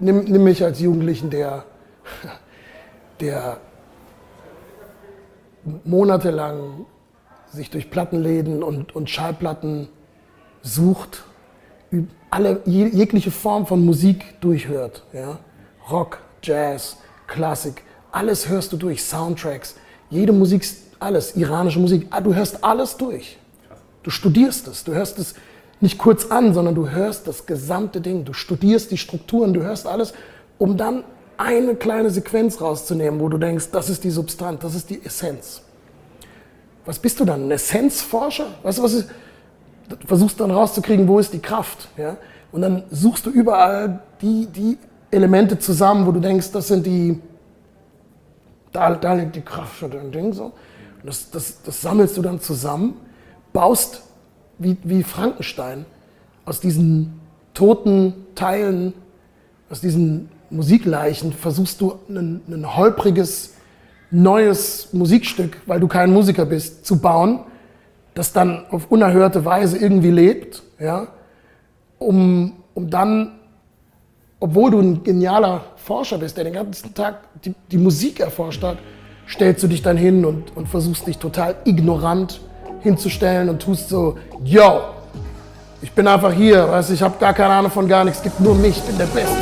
nimm mich als Jugendlichen, der monatelang sich durch Plattenläden und Schallplatten sucht, jegliche Form von Musik durchhört. Ja? Rock, Jazz, Klassik, alles hörst du durch, Soundtracks, jede Musik, alles, iranische Musik, du hörst alles durch. Du studierst es, du hörst es nicht kurz an, sondern du hörst das gesamte Ding, du studierst die Strukturen, du hörst alles, um dann eine kleine Sequenz rauszunehmen, wo du denkst, das ist die Substanz, das ist die Essenz. Was bist du dann, ein Essenzforscher? Weißt du, du versuchst dann rauszukriegen, wo ist die Kraft. Ja? Und dann suchst du überall die Elemente zusammen, wo du denkst, das sind da liegt die Kraft für dein Ding. So. Und das sammelst du dann zusammen, baust wie Frankenstein aus diesen toten Teilen, aus diesen Musikleichen, versuchst du ein holpriges, neues Musikstück, weil du kein Musiker bist, zu bauen, das dann auf unerhörte Weise irgendwie lebt, ja, um dann, obwohl du ein genialer Forscher bist, der den ganzen Tag die Musik erforscht hat, stellst du dich dann hin und versuchst dich total ignorant hinzustellen und tust so, yo, ich bin einfach hier, weißt du, ich habe gar keine Ahnung von gar nichts, es gibt nur mich, ich bin der Beste.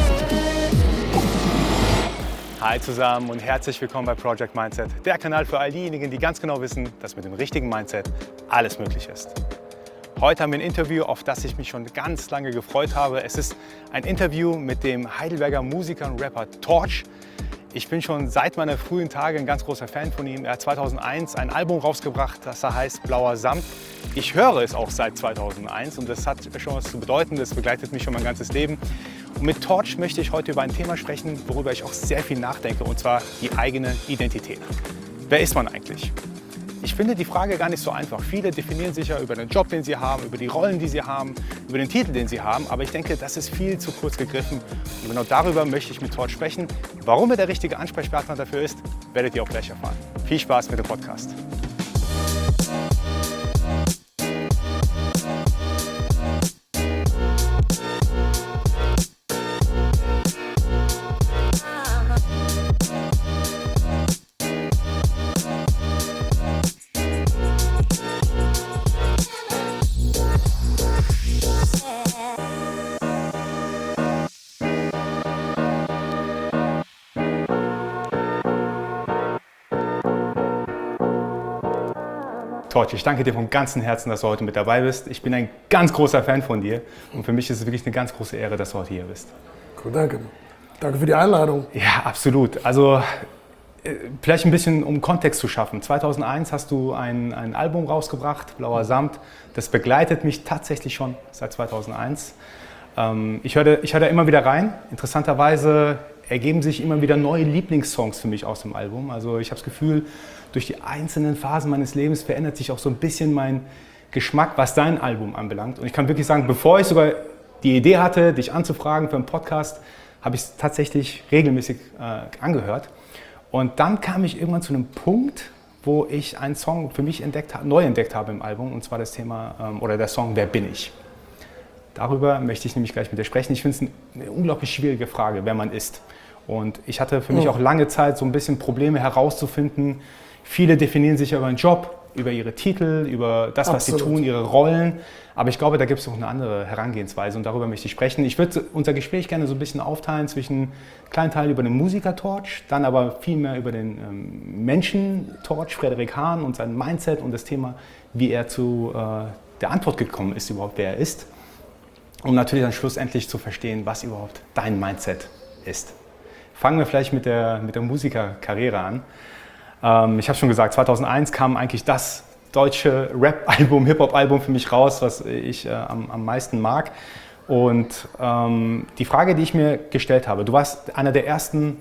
Hi zusammen und herzlich willkommen bei Project Mindset, der Kanal für all diejenigen, die ganz genau wissen, dass mit dem richtigen Mindset alles möglich ist. Heute haben wir ein Interview, auf das ich mich schon ganz lange gefreut habe. Es ist ein Interview mit dem Heidelberger Musiker und Rapper Torch. Ich bin schon seit meiner frühen Tage ein ganz großer Fan von ihm. Er hat 2001 ein Album rausgebracht, das da heißt Blauer Samt. Ich höre es auch seit 2001 und das hat schon was zu bedeuten, das begleitet mich schon mein ganzes Leben. Und mit Torch möchte ich heute über ein Thema sprechen, worüber ich auch sehr viel nachdenke, und zwar die eigene Identität. Wer ist man eigentlich? Ich finde die Frage gar nicht so einfach. Viele definieren sich ja über den Job, den sie haben, über die Rollen, die sie haben, über den Titel, den sie haben. Aber ich denke, das ist viel zu kurz gegriffen. Und genau darüber möchte ich mit Torch sprechen. Warum er der richtige Ansprechpartner dafür ist, werdet ihr auch gleich erfahren. Viel Spaß mit dem Podcast. Torch, ich danke dir von ganzem Herzen, dass du heute mit dabei bist. Ich bin ein ganz großer Fan von dir und für mich ist es wirklich eine ganz große Ehre, dass du heute hier bist. Cool, danke. Danke für die Einladung. Ja, absolut. Also vielleicht ein bisschen, um Kontext zu schaffen. 2001 hast du ein Album rausgebracht, Blauer Samt. Das begleitet mich tatsächlich schon seit 2001. Ich höre da immer wieder rein. Interessanterweise ergeben sich immer wieder neue Lieblingssongs für mich aus dem Album. Also ich habe das Gefühl, durch die einzelnen Phasen meines Lebens verändert sich auch so ein bisschen mein Geschmack, was dein Album anbelangt. Und ich kann wirklich sagen, bevor ich sogar die Idee hatte, dich anzufragen für einen Podcast, habe ich es tatsächlich regelmäßig angehört. Und dann kam ich irgendwann zu einem Punkt, wo ich einen Song für mich neu entdeckt habe im Album, und zwar das Thema oder der Song Wer bin ich? Darüber möchte ich nämlich gleich mit dir sprechen. Ich finde es eine unglaublich schwierige Frage, wer man ist. Und ich hatte für mich auch lange Zeit so ein bisschen Probleme herauszufinden. Viele definieren sich über einen Job, über ihre Titel, über das, was sie tun, ihre Rollen. Aber ich glaube, da gibt es noch eine andere Herangehensweise und darüber möchte ich sprechen. Ich würde unser Gespräch gerne so ein bisschen aufteilen zwischen einen kleinen Teil über den Musiker Torch, dann aber viel mehr über den Menschen Torch, Frederik Hahn und sein Mindset und das Thema, wie er zu der Antwort gekommen ist, überhaupt wer er ist. Um natürlich dann schlussendlich zu verstehen, was überhaupt dein Mindset ist. Fangen wir vielleicht mit der Musikerkarriere an. Ich habe schon gesagt, 2001 kam eigentlich das deutsche Rap-Album, Hip-Hop-Album für mich raus, was ich am meisten mag. Und die Frage, die ich mir gestellt habe, du warst einer der ersten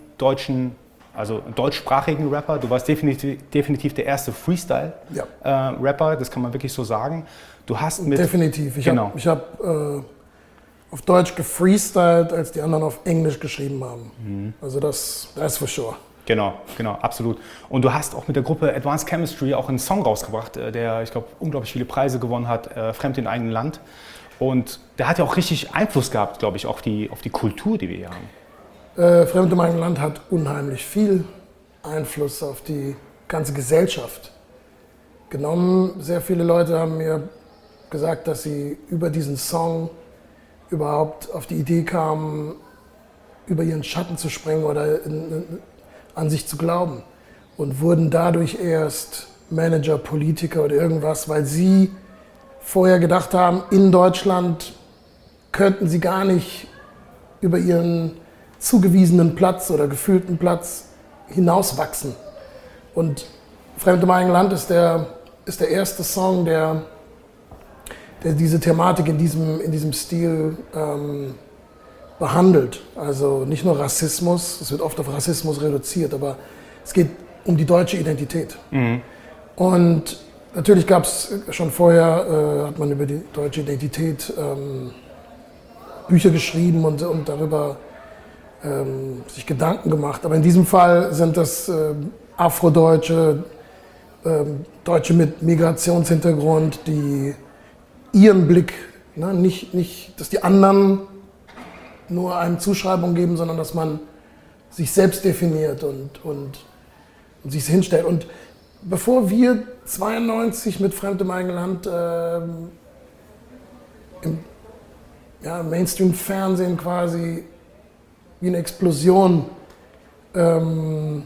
deutschsprachigen Rapper, du warst definitiv der erste Freestyle-Rapper, das kann man wirklich so sagen. Du hast definitiv. Ich habe auf Deutsch gefreestylt, als die anderen auf Englisch geschrieben haben. Mhm. Also das ist for sure. Genau, absolut. Und du hast auch mit der Gruppe Advanced Chemistry auch einen Song rausgebracht, der, ich glaube, unglaublich viele Preise gewonnen hat, Fremd in eigenem Land. Und der hat ja auch richtig Einfluss gehabt, glaube ich, auf die Kultur, die wir hier haben. Fremd in meinem Land hat unheimlich viel Einfluss auf die ganze Gesellschaft genommen. Sehr viele Leute haben mir gesagt, dass sie über diesen Song überhaupt auf die Idee kamen, über ihren Schatten zu springen oder an sich zu glauben. Und wurden dadurch erst Manager, Politiker oder irgendwas, weil sie vorher gedacht haben, in Deutschland könnten sie gar nicht über ihren zugewiesenen Platz oder gefühlten Platz hinauswachsen. Und Fremd im eigenen Land ist der erste Song, der diese Thematik in diesem Stil behandelt. Also nicht nur Rassismus, es wird oft auf Rassismus reduziert, aber es geht um die deutsche Identität. Mhm. Und natürlich gab es schon vorher, hat man über die deutsche Identität Bücher geschrieben und darüber sich Gedanken gemacht. Aber in diesem Fall sind das Afrodeutsche, Deutsche mit Migrationshintergrund, die ihren Blick, ne, nicht, dass die anderen nur einem Zuschreibung geben, sondern dass man sich selbst definiert und sich hinstellt. Und bevor wir 92 mit Fremd im eigenen Land im Mainstream-Fernsehen quasi wie eine Explosion in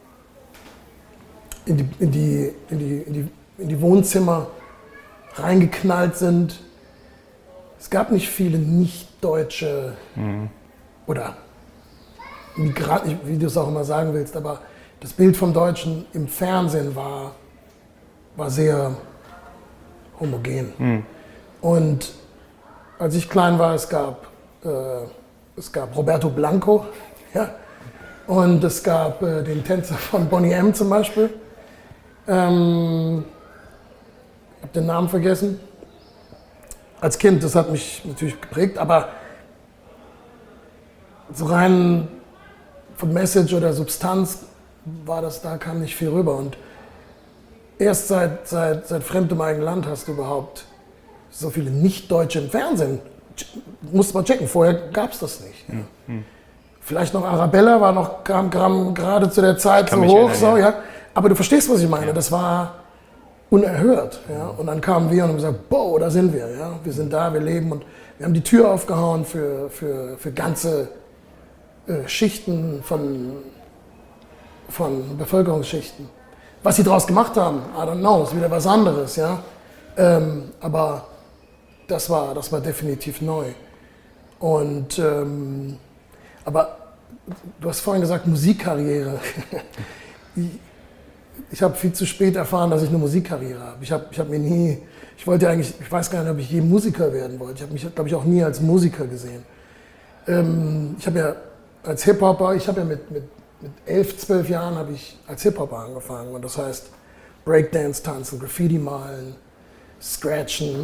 die Wohnzimmer reingeknallt sind. Es gab nicht viele nicht-deutsche oder Migranten, wie du es auch immer sagen willst, aber das Bild vom Deutschen im Fernsehen war sehr homogen. Und als ich klein war, es gab Roberto Blanco, ja, und es gab den Tänzer von Boney M. zum Beispiel. Ich habe den Namen vergessen. Als Kind, das hat mich natürlich geprägt, aber so rein von Message oder Substanz da kam nicht viel rüber. Und erst seit Fremd im eigenen Land hast du überhaupt so viele Nicht-Deutsche im Fernsehen. Musst mal checken, vorher gab es das nicht. Ja. Vielleicht noch Arabella kam gerade zu der Zeit so hoch. Erinnern, so, ja. Aber du verstehst, was ich meine. Ja. Das war unerhört. Ja. Und dann kamen wir und haben gesagt, boah, da sind wir. Ja. Wir sind da, wir leben. Und wir haben die Tür aufgehauen für ganze Schichten von Bevölkerungsschichten. Was sie daraus gemacht haben, I don't know, ist wieder was anderes. Ja. Aber das war definitiv neu. Und aber du hast vorhin gesagt, Musikkarriere. Ich habe viel zu spät erfahren, dass ich eine Musikkarriere habe. Ich wollte eigentlich, ich weiß gar nicht, ob ich je Musiker werden wollte. Ich habe mich, glaube ich, auch nie als Musiker gesehen. Ich habe ja als Hip-Hopper, mit 11, 12 Jahren habe ich als Hip-Hopper angefangen. Und das heißt Breakdance tanzen, Graffiti malen, Scratchen.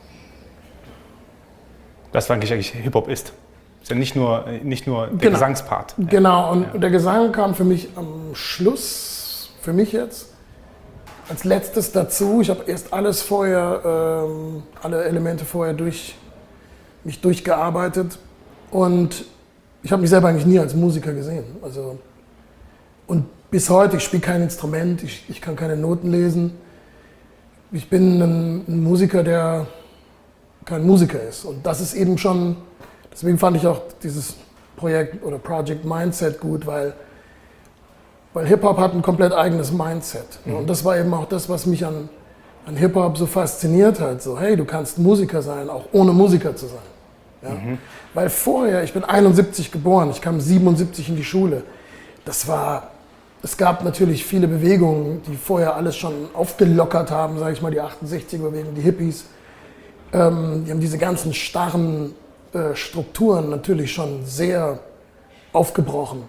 Das war eigentlich Hip-Hop ist. Ist ja nicht nur der Gesangspart. Genau, und der Gesang kam für mich am Schluss, für mich jetzt, als letztes dazu. Ich habe erst alles vorher, alle Elemente vorher mich durchgearbeitet. Und ich habe mich selber eigentlich nie als Musiker gesehen. Also, und bis heute, ich spiele kein Instrument, ich kann keine Noten lesen. Ich bin ein Musiker, der kein Musiker ist. Und das ist eben schon, deswegen fand ich auch dieses Projekt oder Project Mindset gut, weil Hip-Hop hat ein komplett eigenes Mindset. Mhm. Und das war eben auch das, was mich an Hip-Hop so fasziniert hat. So, hey, du kannst Musiker sein, auch ohne Musiker zu sein. Ja? Mhm. Weil vorher, ich bin 71 geboren, ich kam 77 in die Schule. Es gab natürlich viele Bewegungen, die vorher alles schon aufgelockert haben, sage ich mal, die 68er-Bewegung, die Hippies. Die haben diese ganzen starren Strukturen natürlich schon sehr aufgebrochen.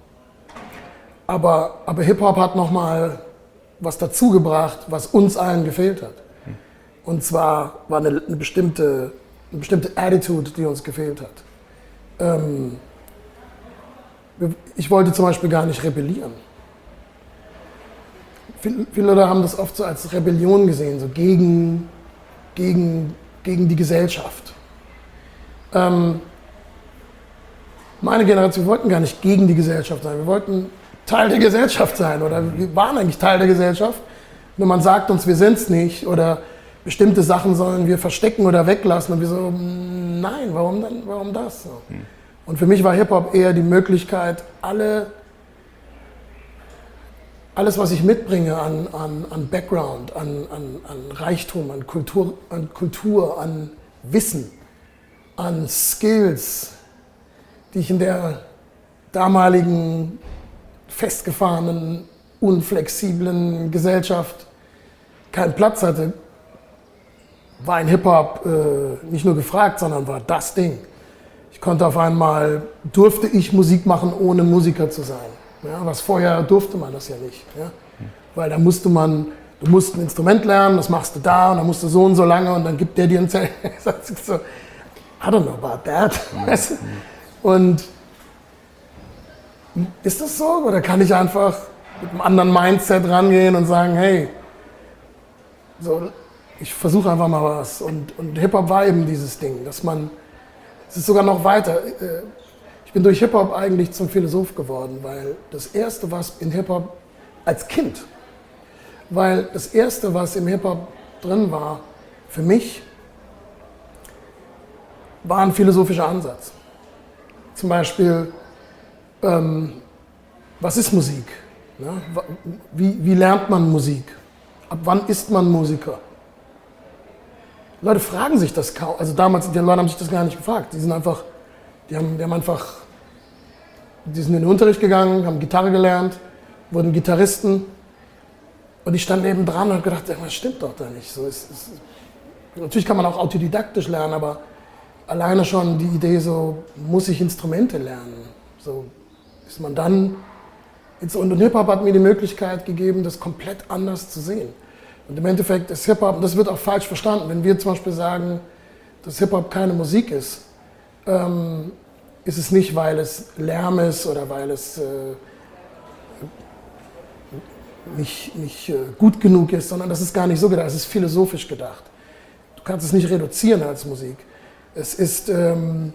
Aber Hip-Hop hat nochmal was dazugebracht, was uns allen gefehlt hat. Und zwar war eine bestimmte Attitude, die uns gefehlt hat. Ich wollte zum Beispiel gar nicht rebellieren. Viele Leute haben das oft so als Rebellion gesehen, so gegen die Gesellschaft. Meine Generation, wir wollten gar nicht gegen die Gesellschaft sein, wir wollten Teil der Gesellschaft sein oder wir waren eigentlich Teil der Gesellschaft. Nur man sagt uns, wir sind es nicht oder bestimmte Sachen sollen wir verstecken oder weglassen und wir so, nein, warum das? So. Und für mich war Hip-Hop eher die Möglichkeit, alles, was ich mitbringe an Background, an Reichtum, an Kultur, an Wissen, an Skills, die ich in der damaligen festgefahrenen, unflexiblen Gesellschaft keinen Platz hatte, war in Hip-Hop nicht nur gefragt, sondern war das Ding. Ich konnte auf einmal, durfte ich Musik machen, ohne Musiker zu sein. Ja, was vorher durfte man das ja nicht. Ja? Weil da musste du musst ein Instrument lernen, das machst du da und dann musst du so und so lange und dann gibt der dir ein Zelt. So, I don't know about that. Und ist das so? Oder kann ich einfach mit einem anderen Mindset rangehen und sagen, hey, so, ich versuche einfach mal was. Und Hip-Hop war eben dieses Ding, dass es ist sogar noch weiter. Ich bin durch Hip-Hop eigentlich zum Philosoph geworden, weil das Erste, was in Hip-Hop als Kind, weil das Erste, was im Hip-Hop drin war, für mich, war ein philosophischer Ansatz. Zum Beispiel, was ist Musik? Ja, wie lernt man Musik? Ab wann ist man Musiker? Leute fragen sich das kaum. Also damals, die Leute haben sich das gar nicht gefragt. Die sind in den Unterricht gegangen, haben Gitarre gelernt, wurden Gitarristen. Und ich stand neben dran und habe gedacht, das stimmt doch da nicht. So, natürlich kann man auch autodidaktisch lernen, aber alleine schon die Idee, so muss ich Instrumente lernen. So ist man dann. Und Hip-Hop hat mir die Möglichkeit gegeben, das komplett anders zu sehen. Und im Endeffekt ist Hip-Hop, das wird auch falsch verstanden, wenn wir zum Beispiel sagen, dass Hip-Hop keine Musik ist, ist es nicht, weil es Lärm ist oder weil es nicht gut genug ist, sondern das ist gar nicht so gedacht, es ist philosophisch gedacht. Du kannst es nicht reduzieren als Musik. Es ist eine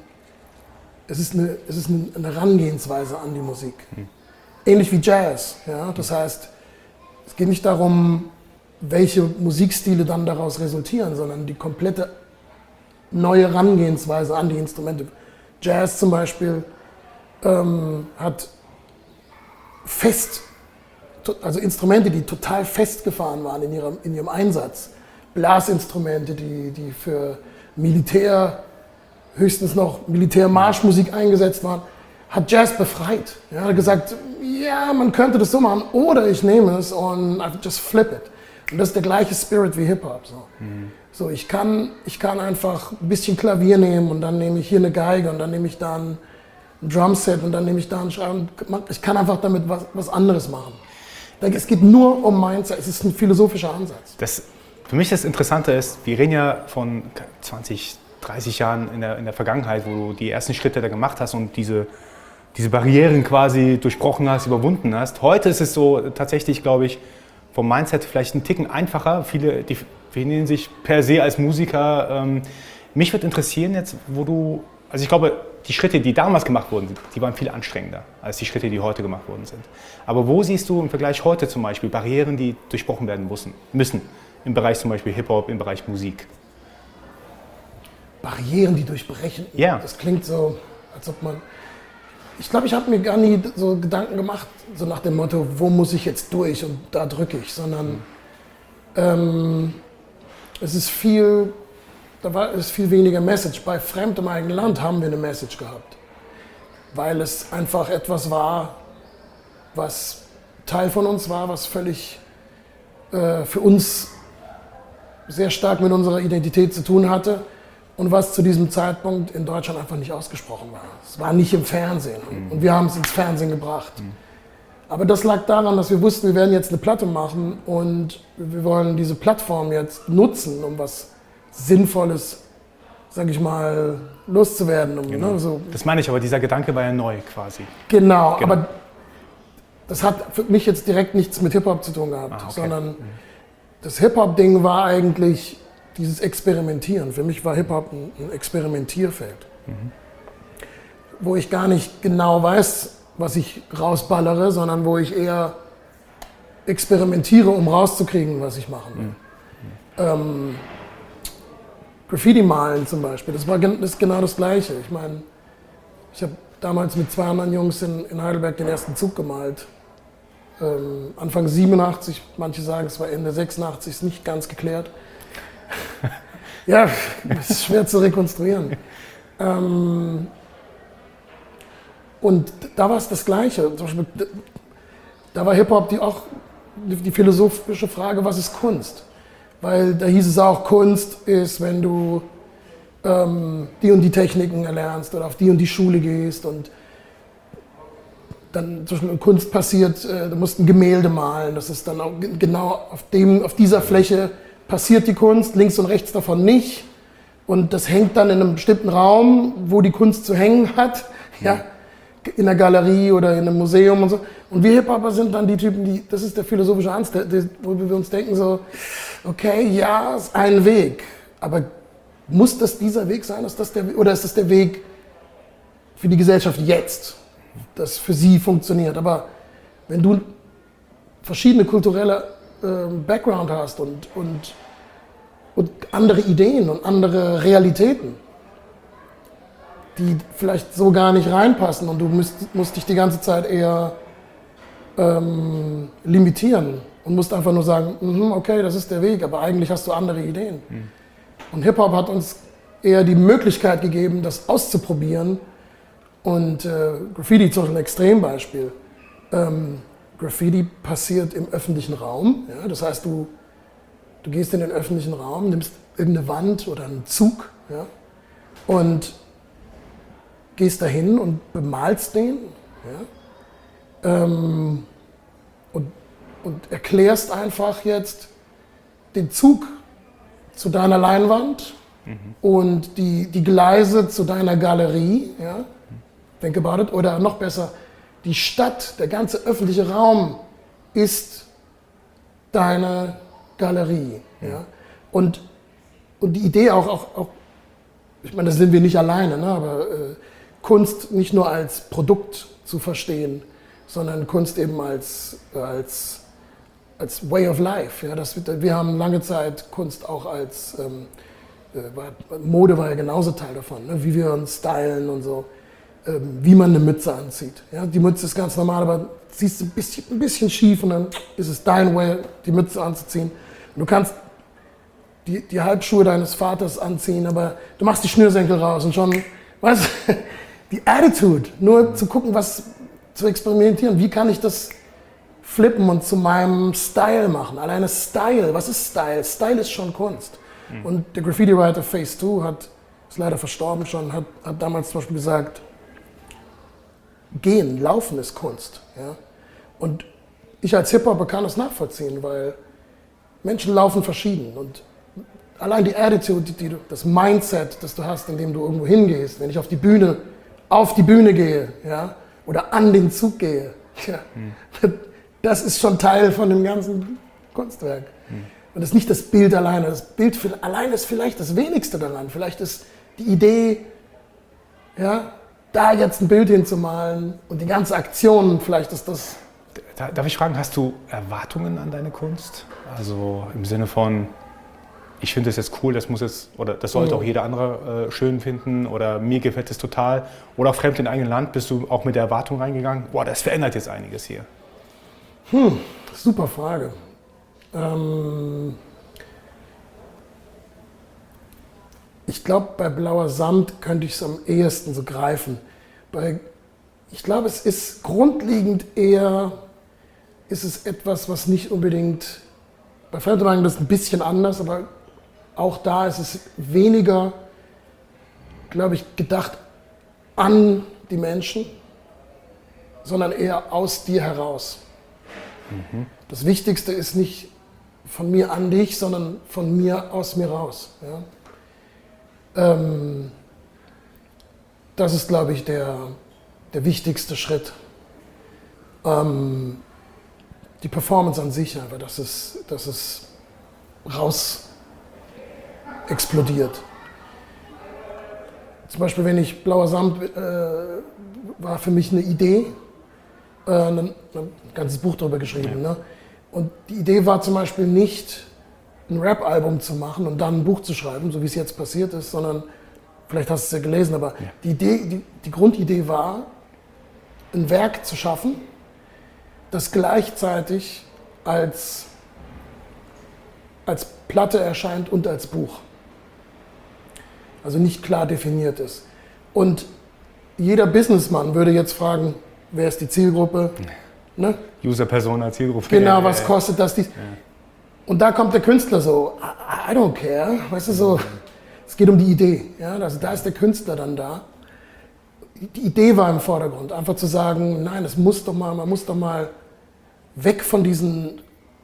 Herangehensweise an die Musik. Ähnlich wie Jazz. Ja? Das heißt, es geht nicht darum, welche Musikstile dann daraus resultieren, sondern die komplette neue Herangehensweise an die Instrumente. Jazz zum Beispiel hat also Instrumente, die total festgefahren waren in ihrem Einsatz. Blasinstrumente, die für Militär, höchstens noch Militärmarschmusik eingesetzt waren, hat Jazz befreit. Er hat gesagt, ja, man könnte das so machen, oder ich nehme es und I just flip it. Und das ist der gleiche Spirit wie Hip-Hop. So. So, ich kann einfach ein bisschen Klavier nehmen und dann nehme ich hier eine Geige und dann nehme ich da ein Drumset und dann nehme ich da einen Schreib. Ich kann einfach damit was anderes machen. Es geht nur um Mindset, es ist ein philosophischer Ansatz. Für mich das Interessante ist, wir reden ja von 20, 30 Jahren in der Vergangenheit, wo du die ersten Schritte da gemacht hast und diese Barrieren quasi durchbrochen hast, überwunden hast. Heute ist es so tatsächlich, glaube ich, vom Mindset vielleicht ein Ticken einfacher. Viele definieren sich per se als Musiker. Mich würde interessieren jetzt, also ich glaube, die Schritte, die damals gemacht wurden, die waren viel anstrengender als die Schritte, die heute gemacht worden sind. Aber wo siehst du im Vergleich heute zum Beispiel Barrieren, die durchbrochen werden müssen im Bereich zum Beispiel Hip-Hop, im Bereich Musik? Barrieren, die durchbrechen? Ja. Das klingt so, als ob man... Ich glaube, ich habe mir gar nie so Gedanken gemacht, so nach dem Motto, wo muss ich jetzt durch und da drücke ich, sondern es ist viel weniger Message. Bei Fremd im eigenen Land haben wir eine Message gehabt, weil es einfach etwas war, was Teil von uns war, was völlig für uns sehr stark mit unserer Identität zu tun hatte. Und was zu diesem Zeitpunkt in Deutschland einfach nicht ausgesprochen war. Es war nicht im Fernsehen und wir haben es ins Fernsehen gebracht. Aber das lag daran, dass wir wussten, wir werden jetzt eine Platte machen und wir wollen diese Plattform jetzt nutzen, um was Sinnvolles, sag ich mal, loszuwerden. Genau. Ne, so. Das meine ich, aber dieser Gedanke war ja neu quasi. Genau. Aber das hat für mich jetzt direkt nichts mit Hip-Hop zu tun gehabt, sondern das Hip-Hop-Ding war eigentlich dieses Experimentieren. Für mich war Hip-Hop ein Experimentierfeld. Wo ich gar nicht genau weiß, was ich rausballere, sondern wo ich eher experimentiere, um rauszukriegen, was ich machen will. Graffiti malen zum Beispiel, das ist genau das Gleiche. Ich meine, ich habe damals mit 2 anderen Jungs in Heidelberg den ersten Zug gemalt. Anfang 87, manche sagen, es war Ende 86, ist nicht ganz geklärt. Ja, das ist schwer zu rekonstruieren. Und da war es das Gleiche. Zum Beispiel, da war Hip-Hop auch die philosophische Frage, was ist Kunst? Weil da hieß es auch, Kunst ist, wenn du die und die Techniken erlernst oder auf die und die Schule gehst und dann zum Beispiel Kunst passiert, du musst ein Gemälde malen, das ist dann auch genau auf dieser Fläche passiert die Kunst, links und rechts davon nicht und das hängt dann in einem bestimmten Raum, wo die Kunst zu hängen hat, ja, in der Galerie oder in einem Museum und so. Und wir Hip-Hopper sind dann die Typen, das ist der philosophische Ansatz, wo wir uns denken so, okay, ja, ist ein Weg, aber muss das dieser Weg sein? Oder ist das der Weg für die Gesellschaft jetzt, das für sie funktioniert? Aber wenn du verschiedene kulturelle Background hast und andere Ideen und andere Realitäten, die vielleicht so gar nicht reinpassen und du musst dich die ganze Zeit eher limitieren und musst einfach nur sagen, okay, das ist der Weg, aber eigentlich hast du andere Ideen. Und Hip-Hop hat uns eher die Möglichkeit gegeben, das auszuprobieren. Und Graffiti zum Beispiel ein Extrembeispiel. Graffiti passiert im öffentlichen Raum. Ja? Das heißt, du gehst in den öffentlichen Raum, nimmst irgendeine Wand oder einen Zug, ja? Und gehst dahin und bemalst den. Ja? Und erklärst einfach jetzt den Zug zu deiner Leinwand und die Gleise zu deiner Galerie, ja? Think about it. Oder noch besser, die Stadt, der ganze öffentliche Raum ist deine Galerie. Ja? Und die Idee auch, ich meine, da sind wir nicht alleine, ne? Aber Kunst nicht nur als Produkt zu verstehen, sondern Kunst eben als Way of Life. Ja? Wir haben lange Zeit Kunst auch als, Mode war ja genauso Teil davon, ne? Wie wir uns stylen und so, wie man eine Mütze anzieht. Ja? Die Mütze ist ganz normal, aber siehst du ein bisschen schief und dann ist es dein Way, die Mütze anzuziehen. Und du kannst die Halbschuhe deines Vaters anziehen, aber du machst die Schnürsenkel raus und schon, weißt du, die Attitude, nur zu gucken, zu experimentieren, wie kann ich das flippen und zu meinem Style machen. Alleine Style, was ist Style? Style ist schon Kunst. Und der Graffiti-Writer Phase 2 ist leider verstorben schon, hat damals zum Beispiel gesagt, Laufen ist Kunst. Ja? Und ich als Hip-Hopper kann das nachvollziehen, weil Menschen laufen verschieden. Und allein die Attitude, das Mindset, das du hast, indem du irgendwo hingehst, wenn ich auf die Bühne gehe, ja, oder an den Zug gehe, ja, das ist schon Teil von dem ganzen Kunstwerk. Und das ist nicht das Bild alleine. Das Bild allein ist vielleicht das Wenigste daran. Vielleicht ist die Idee, ja, da jetzt ein Bild hinzumalen und die ganze Aktion, vielleicht ist das... Darf ich fragen, hast du Erwartungen an deine Kunst? Also im Sinne von, ich finde das jetzt cool, das sollte auch jeder andere schön finden oder mir gefällt es total. Oder fremd in eigenem Land, bist du auch mit der Erwartung reingegangen, boah, das verändert jetzt einiges hier? Super Frage. Ich glaube, bei Blauer Samt könnte ich es am ehesten so greifen. Ich glaube, es ist grundlegend eher, ist es etwas, was nicht unbedingt, bei Fremdwagen ist es ein bisschen anders, aber auch da ist es weniger, glaube ich, gedacht an die Menschen, sondern eher aus dir heraus. Das Wichtigste ist nicht von mir an dich, sondern von mir aus mir raus. Ja? Das ist, glaube ich, der wichtigste Schritt. Die Performance an sich, aber dass es raus explodiert. zum Beispiel, wenn ich Blauer Samt war für mich eine Idee, ein ganzes Buch darüber geschrieben. Ne? Und die Idee war zum Beispiel nicht, ein Rap-Album zu machen und dann ein Buch zu schreiben, so wie es jetzt passiert ist, sondern, vielleicht hast du es ja gelesen, aber die Grundidee war, ein Werk zu schaffen, das gleichzeitig als Platte erscheint und als Buch. Also nicht klar definiert ist. Und jeder Businessmann würde jetzt fragen, wer ist die Zielgruppe? Ne? User-Persona, Zielgruppe. Genau, was kostet das? Und da kommt der Künstler so, I don't care, weißt du, so, es geht um die Idee. Ja? Also da ist der Künstler dann da. Die Idee war im Vordergrund, einfach zu sagen, nein, man muss doch mal weg von diesen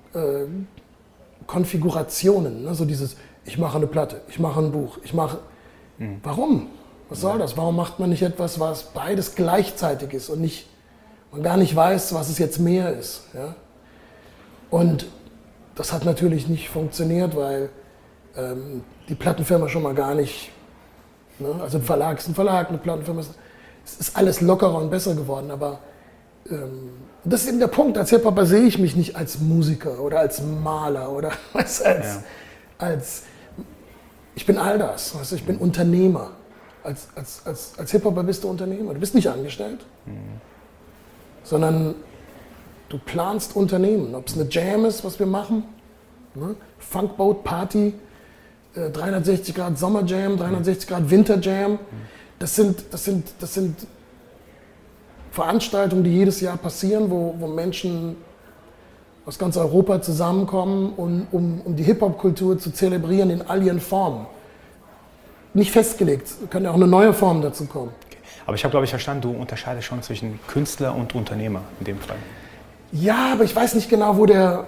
Konfigurationen, ne? So dieses, ich mache eine Platte, ich mache ein Buch, Warum? Was soll das? Warum macht man nicht etwas, was beides gleichzeitig ist und man gar nicht weiß, was es jetzt mehr ist? Ja? Und das hat natürlich nicht funktioniert, weil die Plattenfirma schon mal gar nicht, ne? Also ein Verlag ist ein Verlag, eine Plattenfirma es ist alles lockerer und besser geworden, aber das ist eben der Punkt, als Hip-Hopper sehe ich mich nicht als Musiker oder als Maler oder als ich bin all das, weißt du, ich bin Unternehmer. Als Hip-Hopper bist du Unternehmer, du bist nicht angestellt, sondern du planst Unternehmen. Ob es eine Jam ist, was wir machen, ne? Funkboat Party, 360 Grad Sommerjam, 360 Grad Winterjam, das sind Veranstaltungen, die jedes Jahr passieren, wo Menschen aus ganz Europa zusammenkommen, um die Hip-Hop-Kultur zu zelebrieren in all ihren Formen. Nicht festgelegt, kann ja auch eine neue Form dazu kommen. Okay. Aber ich habe, glaube ich, verstanden, du unterscheidest schon zwischen Künstler und Unternehmer in dem Fall. Ja, aber ich weiß nicht genau, wo der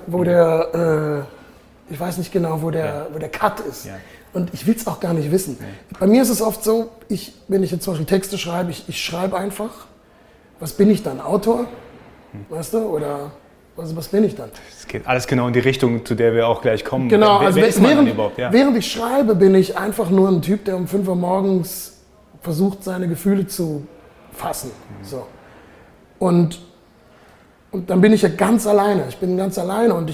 Cut ist. Ja. Und ich will es auch gar nicht wissen. Ja. Bei mir ist es oft so, wenn ich jetzt zum Beispiel Texte schreibe, ich schreibe einfach, was bin ich dann, Autor? Weißt du, oder... Also was bin ich dann? Es geht alles genau in die Richtung, zu der wir auch gleich kommen. Genau, also während ich schreibe, bin ich einfach nur ein Typ, der um 5 Uhr morgens versucht, seine Gefühle zu fassen. So. Und dann bin ich ja ganz alleine. Ich bin ganz alleine und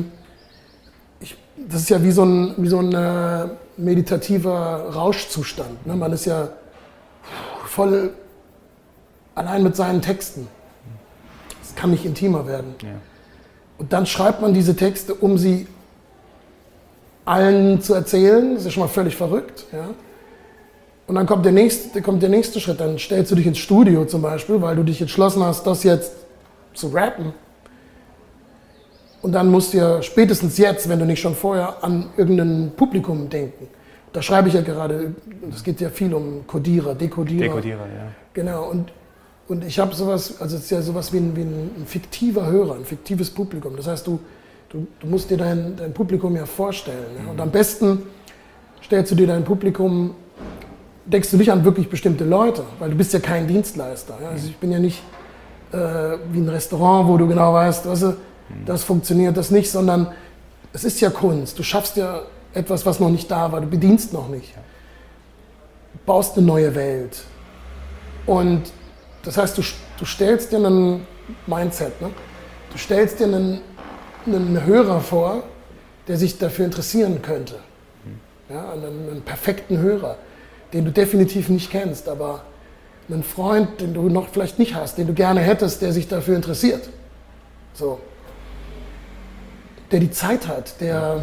das ist ja wie so ein meditativer Rauschzustand. Ne? Man ist ja voll allein mit seinen Texten. Es kann nicht intimer werden. Ja. Und dann schreibt man diese Texte, um sie allen zu erzählen. Das ist ja schon mal völlig verrückt. Ja? Und dann kommt der nächste Schritt. Dann stellst du dich ins Studio zum Beispiel, weil du dich entschlossen hast, das jetzt zu rappen. Und dann musst du ja spätestens jetzt, wenn du nicht schon vorher, an irgendein Publikum denken. Da schreibe ich ja gerade, es geht ja viel um Codierer, Dekodierer. Dekodierer, ja. Genau. Und ich habe sowas, also es ist ja sowas wie ein fiktiver Hörer, ein fiktives Publikum. Das heißt, du musst dir dein Publikum ja vorstellen. Ja? Und am besten stellst du dir dein Publikum, denkst du nicht an wirklich bestimmte Leute, weil du bist ja kein Dienstleister. Ja? Also ich bin ja nicht wie ein Restaurant, wo du genau weißt, das funktioniert, das nicht, sondern es ist ja Kunst. Du schaffst ja etwas, was noch nicht da war, du bedienst noch nicht. Du baust eine neue Welt. Und das heißt, du stellst dir einen Mindset, ne? Du stellst dir einen Hörer vor, der sich dafür interessieren könnte. Ja, einen perfekten Hörer, den du definitiv nicht kennst, aber einen Freund, den du noch vielleicht nicht hast, den du gerne hättest, der sich dafür interessiert. So. Der die Zeit hat, der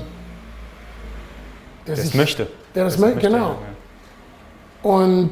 das möchte. Der das möchte, genau. Ja.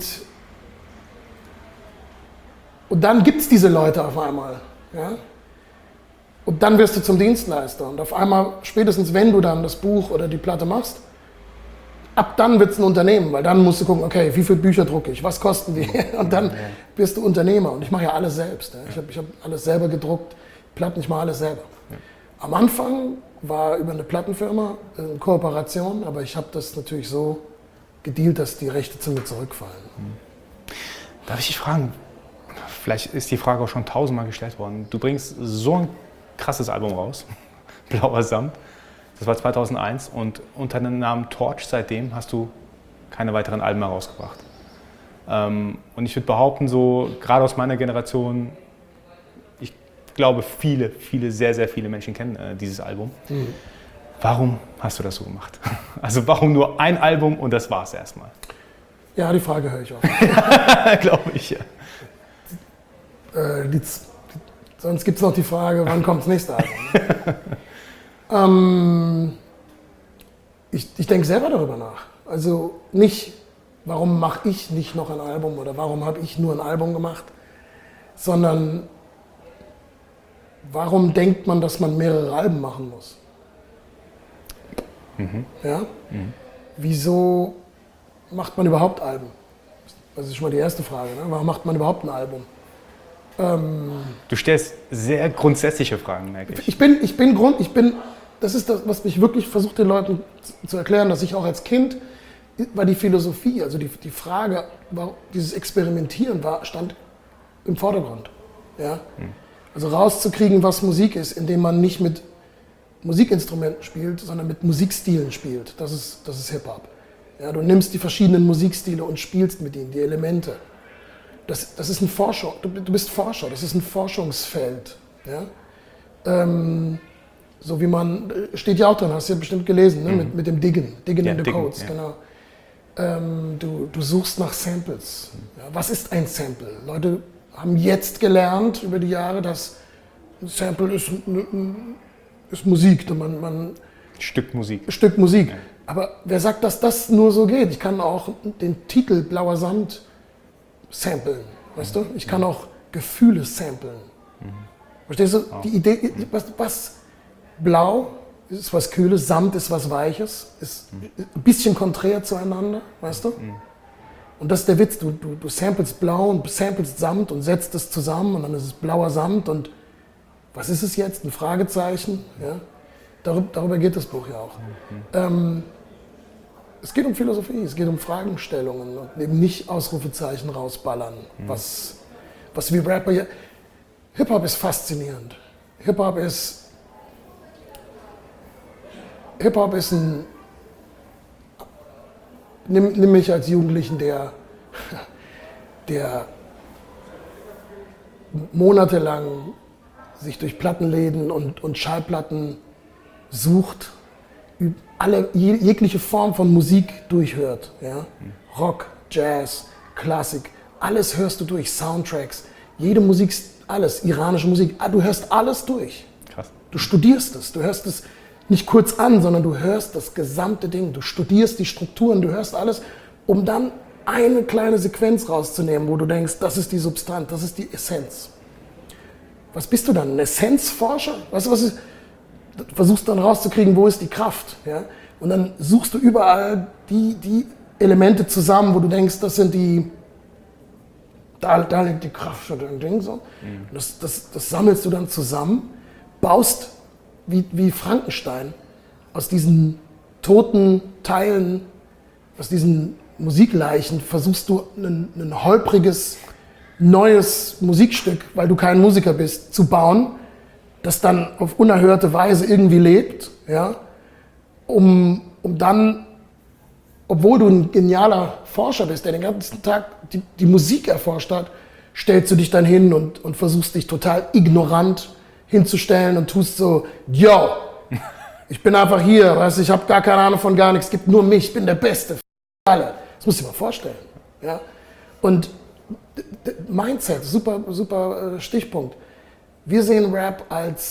Und dann gibt es diese Leute auf einmal. Ja? Und dann wirst du zum Dienstleister. Und auf einmal, spätestens wenn du dann das Buch oder die Platte machst, ab dann wird es ein Unternehmen, weil dann musst du gucken, okay, wie viele Bücher drucke ich, was kosten die? Und dann wirst du Unternehmer. Und ich mache ja alles selbst. Ja? Ich hab alles selber gedruckt, Platten, ich mache alles selber. Ja. Am Anfang war über eine Plattenfirma eine Kooperation, aber ich habe das natürlich so gedealt, dass die Rechte zu mir zurückfallen. Darf ich dich fragen, vielleicht ist die Frage auch schon 1000-mal gestellt worden, du bringst so ein krasses Album raus, Blauer Samt, das war 2001 und unter dem Namen Torch seitdem hast du keine weiteren Alben mehr rausgebracht. Und ich würde behaupten, so gerade aus meiner Generation, ich glaube, viele, sehr, sehr viele Menschen kennen dieses Album. Warum hast du das so gemacht? Also warum nur ein Album und das war's erstmal? Ja, die Frage höre ich auch. Glaube ich, ja. Sonst gibt es noch die Frage, wann kommt das nächste Album? Ich denke selber darüber nach. Also nicht, warum mache ich nicht noch ein Album oder warum habe ich nur ein Album gemacht, sondern warum denkt man, dass man mehrere Alben machen muss? Ja? Wieso macht man überhaupt Alben? Das ist schon mal die erste Frage. Ne? Warum macht man überhaupt ein Album? Du stellst sehr grundsätzliche Fragen, merke ich. Das ist das, was ich wirklich versuche, den Leuten zu erklären, dass ich auch als Kind, war die Philosophie, also die Frage, dieses Experimentieren stand im Vordergrund. Ja? Also rauszukriegen, was Musik ist, indem man nicht mit Musikinstrumenten spielt, sondern mit Musikstilen spielt. Das ist Hip-Hop. Ja, du nimmst die verschiedenen Musikstile und spielst mit ihnen, die Elemente. Das ist ein Forschung, du bist Forscher, das ist ein Forschungsfeld. Ja? So wie man, steht ja auch drin, hast du ja bestimmt gelesen, ne? mit dem Diggen Ja, in the Diggen, Codes, ja. genau. Du suchst nach Samples. Ja, was ist ein Sample? Leute haben jetzt gelernt über die Jahre, dass ein Sample ist Musik. Stück Musik. Stück Musik. Ja. Aber wer sagt, dass das nur so geht? Ich kann auch den Titel Blauer Samt samplen, weißt du? Ich kann auch Gefühle samplen. Verstehst du? Die Idee, was Blau ist was Kühles, Samt ist was Weiches, ist ein bisschen konträr zueinander, weißt du? Und das ist der Witz, du samplest Blau und samplest Samt und setzt es zusammen und dann ist es blauer Samt und was ist es jetzt? Ein Fragezeichen? Ja? Darüber geht das Buch ja auch. Es geht um Philosophie, es geht um Fragestellungen und eben nicht Ausrufezeichen rausballern, was wir Rapper hier... Hip-Hop ist faszinierend. Hip-Hop ist ein... Nimm mich als Jugendlichen, der monatelang sich durch Plattenläden und Schallplatten sucht, jegliche Form von Musik durchhört. Ja? Rock, Jazz, Klassik, alles hörst du durch, Soundtracks, jede Musik, alles, iranische Musik, du hörst alles durch. Krass. Du studierst es, du hörst es nicht kurz an, sondern du hörst das gesamte Ding, du studierst die Strukturen, du hörst alles, um dann eine kleine Sequenz rauszunehmen, wo du denkst, das ist die Substanz, das ist die Essenz. Was bist du dann, ein Essenzforscher? Weißt du, du versuchst dann rauszukriegen, wo ist die Kraft. Ja? Und dann suchst du überall die Elemente zusammen, wo du denkst, das sind die, da liegt die Kraft für dein Ding. So. Das sammelst du dann zusammen, baust wie Frankenstein aus diesen toten Teilen, aus diesen Musikleichen, versuchst du ein holpriges, neues Musikstück, weil du kein Musiker bist, zu bauen, das dann auf unerhörte Weise irgendwie lebt, ja, um dann, obwohl du ein genialer Forscher bist, der den ganzen Tag die Musik erforscht hat, stellst du dich dann hin und versuchst dich total ignorant hinzustellen und tust so, yo, ich bin einfach hier, weißt du, ich habe gar keine Ahnung von gar nichts, es gibt nur mich, ich bin der Beste, alle. Das musst du dir mal vorstellen, ja. Und Mindset, super Stichpunkt. Wir sehen Rap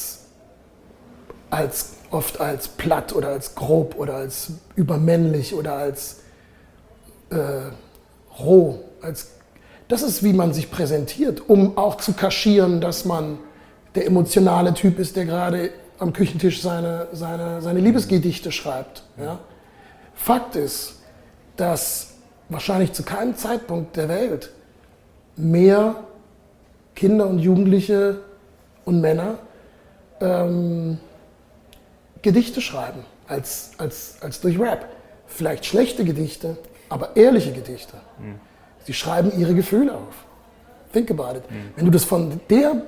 oft als platt oder als grob oder als übermännlich oder als roh. Das ist, wie man sich präsentiert, um auch zu kaschieren, dass man der emotionale Typ ist, der gerade am Küchentisch seine Liebesgedichte schreibt. Ja? Fakt ist, dass wahrscheinlich zu keinem Zeitpunkt der Welt mehr Kinder und Jugendliche und Männer Gedichte schreiben als durch Rap. Vielleicht schlechte Gedichte, aber ehrliche Gedichte. Sie schreiben ihre Gefühle auf. Think about it. Wenn du das von der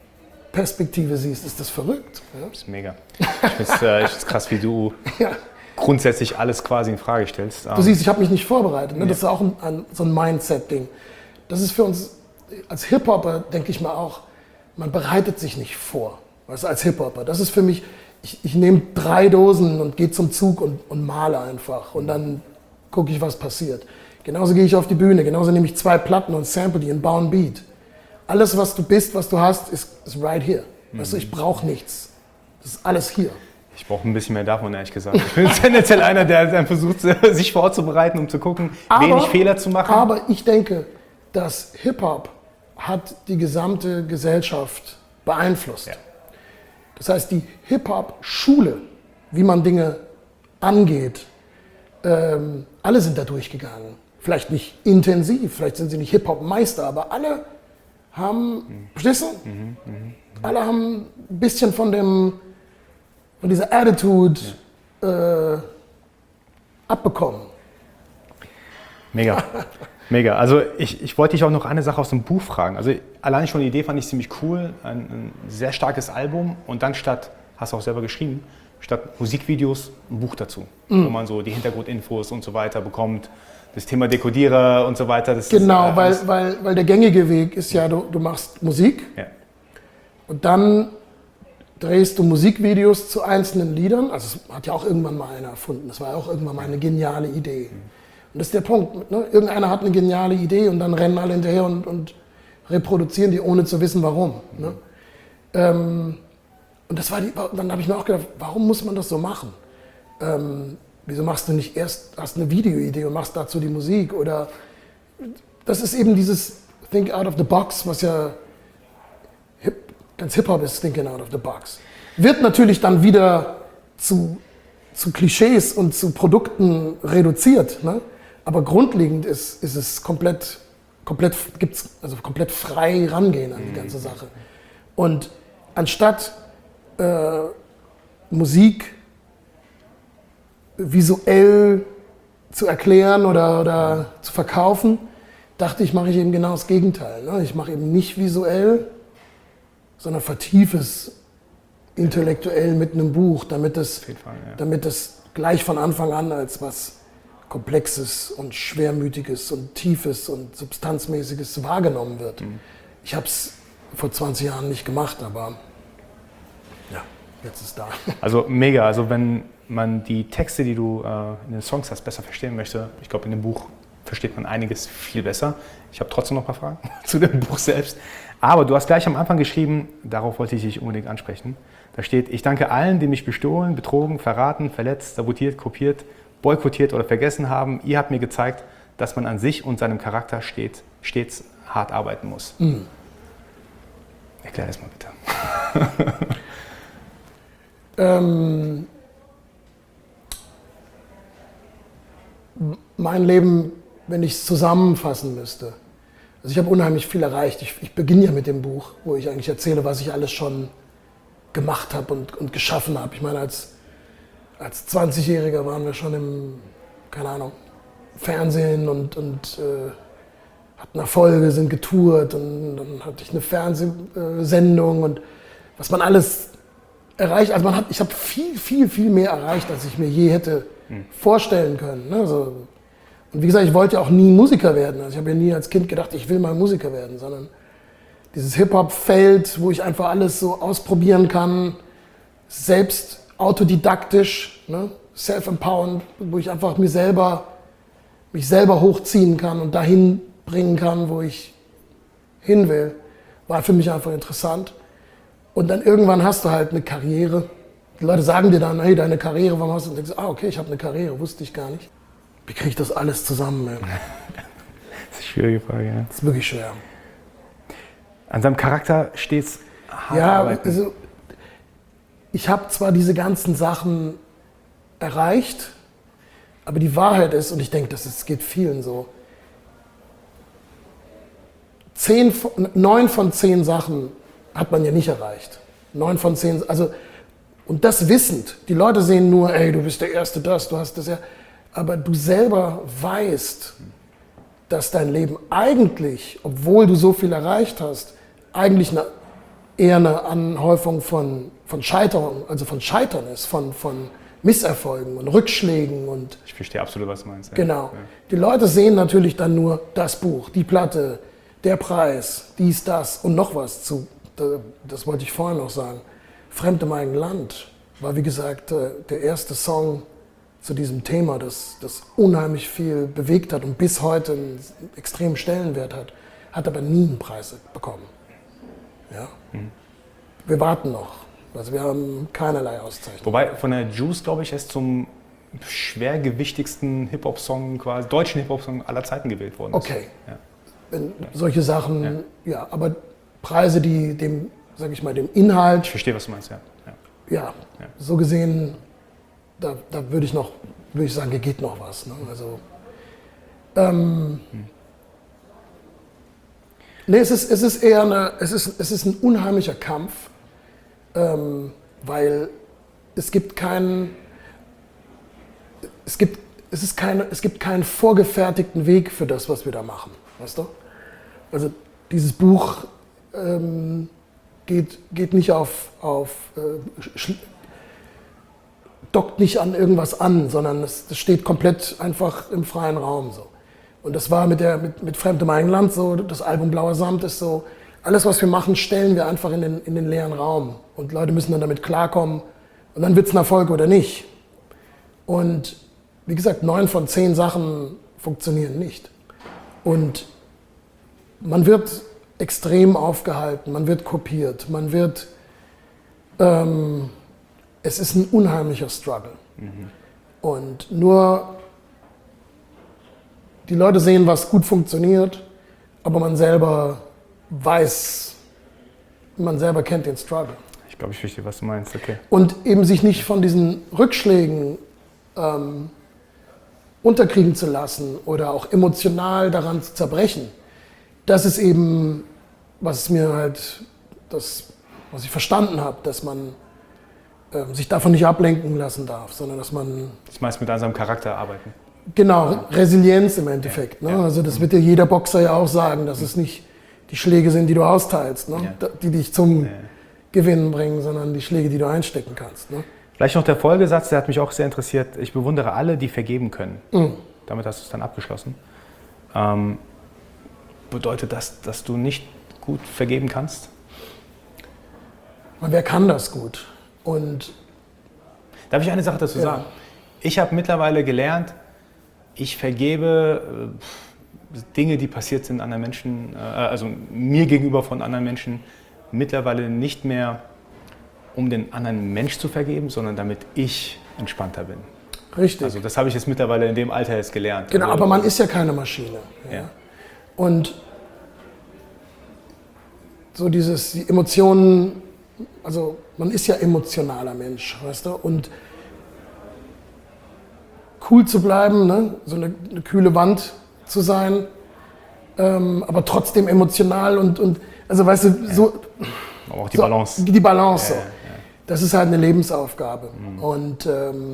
Perspektive siehst, ist das verrückt. Ja? Das ist mega. Ich finde es krass, wie du Ja. grundsätzlich alles quasi in Frage stellst. Du siehst, ich habe mich nicht vorbereitet. Ne? Das ist auch so ein Mindset-Ding. Das ist für uns als Hip-Hopper, denke ich mal auch, man bereitet sich nicht vor. Weißt du, als Hip-Hopper. Das ist für mich, ich nehme 3 Dosen und gehe zum Zug und male einfach. Und dann gucke ich, was passiert. Genauso gehe ich auf die Bühne, genauso nehme ich 2 Platten und sample die und baue einen Beat. Alles, was du bist, was du hast, ist right here. Weißt du, ich brauche nichts. Das ist alles hier. Ich brauche ein bisschen mehr davon, ehrlich gesagt. Ich bin tendenziell einer, der dann versucht, sich vorzubereiten, um zu gucken, wenig Fehler zu machen. Aber ich denke, dass Hip-Hop hat die gesamte Gesellschaft beeinflusst. Ja. Das heißt, die Hip-Hop-Schule, wie man Dinge angeht, alle sind da durchgegangen. Vielleicht nicht intensiv, vielleicht sind sie nicht Hip-Hop-Meister, aber alle haben, verstehst du? Alle haben ein bisschen von dieser Attitude abbekommen. Mega, mega. Also ich wollte dich auch noch eine Sache aus dem Buch fragen. Also allein schon die Idee fand ich ziemlich cool, ein sehr starkes Album und dann hast du auch selber geschrieben, statt Musikvideos ein Buch dazu, wo man so die Hintergrundinfos und so weiter bekommt, das Thema Dekodierer und so weiter. Das genau, ist, weil der gängige Weg ist ja, du machst Musik und dann drehst du Musikvideos zu einzelnen Liedern. Also das hat ja auch irgendwann mal einer erfunden. Das war ja auch irgendwann mal eine geniale Idee. Und das ist der Punkt. Ne? Irgendeiner hat eine geniale Idee und dann rennen alle hinterher und reproduzieren die, ohne zu wissen, warum. Ne? Und dann habe ich mir auch gedacht, warum muss man das so machen? Wieso machst du nicht hast eine Videoidee und machst dazu die Musik? Oder das ist eben dieses Think out of the box, was ja ganz Hip-Hop ist, thinking out of the box. Wird natürlich dann wieder zu Klischees und zu Produkten reduziert, ne? Aber grundlegend ist es komplett frei rangehen an die ganze Sache. Und anstatt Musik visuell zu erklären oder zu verkaufen, dachte ich, mache ich eben genau das Gegenteil. Ne? Ich mache eben nicht visuell, sondern vertiefe es intellektuell mit einem Buch, damit es gleich von Anfang an als was Komplexes und Schwermütiges und Tiefes und Substanzmäßiges wahrgenommen wird. Ich habe es vor 20 Jahren nicht gemacht, aber ja, jetzt ist es da. Also mega, also wenn man die Texte, die du in den Songs hast, besser verstehen möchte, ich glaube, in dem Buch versteht man einiges viel besser. Ich habe trotzdem noch ein paar Fragen zu dem Buch selbst. Aber du hast gleich am Anfang geschrieben, darauf wollte ich dich unbedingt ansprechen. Da steht, ich danke allen, die mich bestohlen, betrogen, verraten, verletzt, sabotiert, kopiert, boykottiert oder vergessen haben. Ihr habt mir gezeigt, dass man an sich und seinem Charakter stets hart arbeiten muss. Erklär das mal bitte. Mein Leben, wenn ich es zusammenfassen müsste. Also ich habe unheimlich viel erreicht. Ich beginne ja mit dem Buch, wo ich eigentlich erzähle, was ich alles schon gemacht habe und geschaffen habe. Ich meine, als 20-Jähriger waren wir schon im, keine Ahnung, Fernsehen und hatten Erfolge, sind getourt und dann hatte ich eine Fernsehsendung und was man alles erreicht. Also ich habe viel mehr erreicht, als ich mir je hätte vorstellen können. Ne? Also, und wie gesagt, ich wollte ja auch nie Musiker werden. Also ich habe ja nie als Kind gedacht, ich will mal Musiker werden, sondern dieses Hip-Hop-Feld, wo ich einfach alles so ausprobieren kann, selbst autodidaktisch, ne? Self-empowernd, wo ich einfach mich selber hochziehen kann und dahin bringen kann, wo ich hin will, war für mich einfach interessant. Und dann irgendwann hast du halt eine Karriere. Die Leute sagen dir dann, hey, deine Karriere, warum hast du? Und du denkst, okay, ich habe eine Karriere, wusste ich gar nicht. Wie kriege ich das alles zusammen? Ey? Das ist eine schwierige Frage, ja. Das ist wirklich schwer. An seinem Charakter stets hart arbeiten. Also ich habe zwar diese ganzen Sachen erreicht, aber die Wahrheit ist, und ich denke, das geht vielen so, 9 von 10 Sachen hat man ja nicht erreicht. 9 von 10, also, und das wissend. Die Leute sehen nur, ey, du bist der Erste, du hast das ja. Aber du selber weißt, dass dein Leben eigentlich, obwohl du so viel erreicht hast, eigentlich eher eine Anhäufung von Scheitern, also von Scheitern ist, von Misserfolgen und Rückschlägen und Ich verstehe absolut, was du meinst. Ja. genau. Ja. Die Leute sehen natürlich dann nur das Buch, die Platte, der Preis, dies, das und noch was zu. Das wollte ich vorhin noch sagen. Fremd im eigenen Land war, wie gesagt, der erste Song zu diesem Thema, das unheimlich viel bewegt hat und bis heute einen extremen Stellenwert hat aber nie einen Preis bekommen. Ja? Wir warten noch. Also wir haben keinerlei Auszeichnung. Wobei von der Juice, glaube ich, es zum schwergewichtigsten Hip-Hop-Song, quasi deutschen Hip-Hop-Song aller Zeiten gewählt worden ist. Okay. Ja. Wenn solche Sachen, ja, aber Preise, die dem, sag ich mal, dem Inhalt, Ich verstehe, was du meinst, ja. ja, so gesehen, da würde ich sagen, hier geht noch was. Ne? Also, nee, es ist eher es ist ein unheimlicher Kampf, weil es gibt keinen vorgefertigten Weg für das, was wir da machen, weißt du? Also dieses Buch geht nicht dockt nicht an irgendwas an, sondern das steht komplett einfach im freien Raum so. Und das war mit Fremd im eigenen Land so, das Album Blauer Samt ist so, alles was wir machen, stellen wir einfach in den leeren Raum und Leute müssen dann damit klarkommen und dann wird es ein Erfolg oder nicht. Und wie gesagt, 9 von 10 Sachen funktionieren nicht. Und man wird extrem aufgehalten, man wird kopiert, es ist ein unheimlicher Struggle. Und nur die Leute sehen, was gut funktioniert, aber man selber kennt den Struggle. Ich glaube, ich verstehe, was du meinst, okay. Und eben sich nicht von diesen Rückschlägen unterkriegen zu lassen oder auch emotional daran zu zerbrechen. Das ist eben, was ich verstanden habe, dass man sich davon nicht ablenken lassen darf, sondern dass man... Das meist mit seinem Charakter arbeiten. Genau, Resilienz im Endeffekt. Ne? Also das wird dir jeder Boxer ja auch sagen, dass es nicht die Schläge sind, die du austeilst, ne? Die dich zum Gewinnen bringen, sondern die Schläge, die du einstecken kannst. Ne? Vielleicht noch der Folgesatz, der hat mich auch sehr interessiert. Ich bewundere alle, die vergeben können. Damit hast du es dann abgeschlossen. Bedeutet das, dass du nicht gut vergeben kannst? Wer kann das gut? Und darf ich eine Sache dazu sagen? Ich habe mittlerweile gelernt, ich vergebe Dinge, die passiert sind anderen Menschen, also mir gegenüber von anderen Menschen, mittlerweile nicht mehr, um den anderen Mensch zu vergeben, sondern damit ich entspannter bin. Richtig. Also das habe ich jetzt mittlerweile in dem Alter jetzt gelernt. Genau, also, aber man ist ja keine Maschine. Ja. Und so die Emotionen, also man ist ja emotionaler Mensch, weißt du, und cool zu bleiben, ne? So eine kühle Wand zu sein, aber trotzdem emotional und also weißt du, so... Aber auch die Balance. Die Balance, so. Das ist halt eine Lebensaufgabe. Und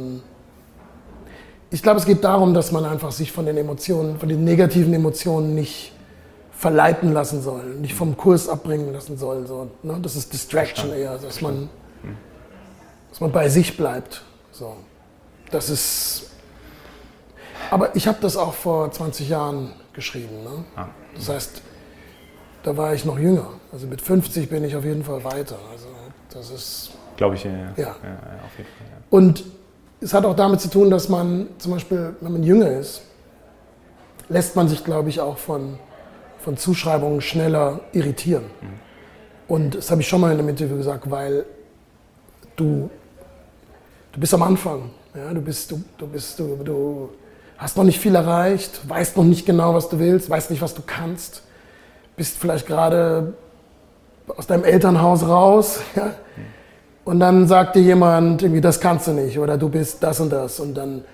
ich glaube, es geht darum, dass man einfach sich von den Emotionen, von den negativen Emotionen nicht verleiten lassen soll, nicht vom Kurs abbringen lassen soll. So, ne? Das ist Distraction eher, dass man bei sich bleibt. So. Das ist. Aber ich habe das auch vor 20 Jahren geschrieben. Ne? Das heißt, da war ich noch jünger. Also mit 50 bin ich auf jeden Fall weiter. Also das ist. Glaube ich, ja. Ja. Auf jeden Fall, ja. Und es hat auch damit zu tun, dass man zum Beispiel, wenn man jünger ist, lässt man sich, glaube ich, auch von Zuschreibungen schneller irritieren. Und das habe ich schon mal in einem Interview gesagt, weil du bist am Anfang. Ja? Du hast noch nicht viel erreicht, weißt noch nicht genau, was du willst, weißt nicht, was du kannst, bist vielleicht gerade aus deinem Elternhaus raus. Ja? Und dann sagt dir jemand, irgendwie, das kannst du nicht oder du bist das und das. Und dann,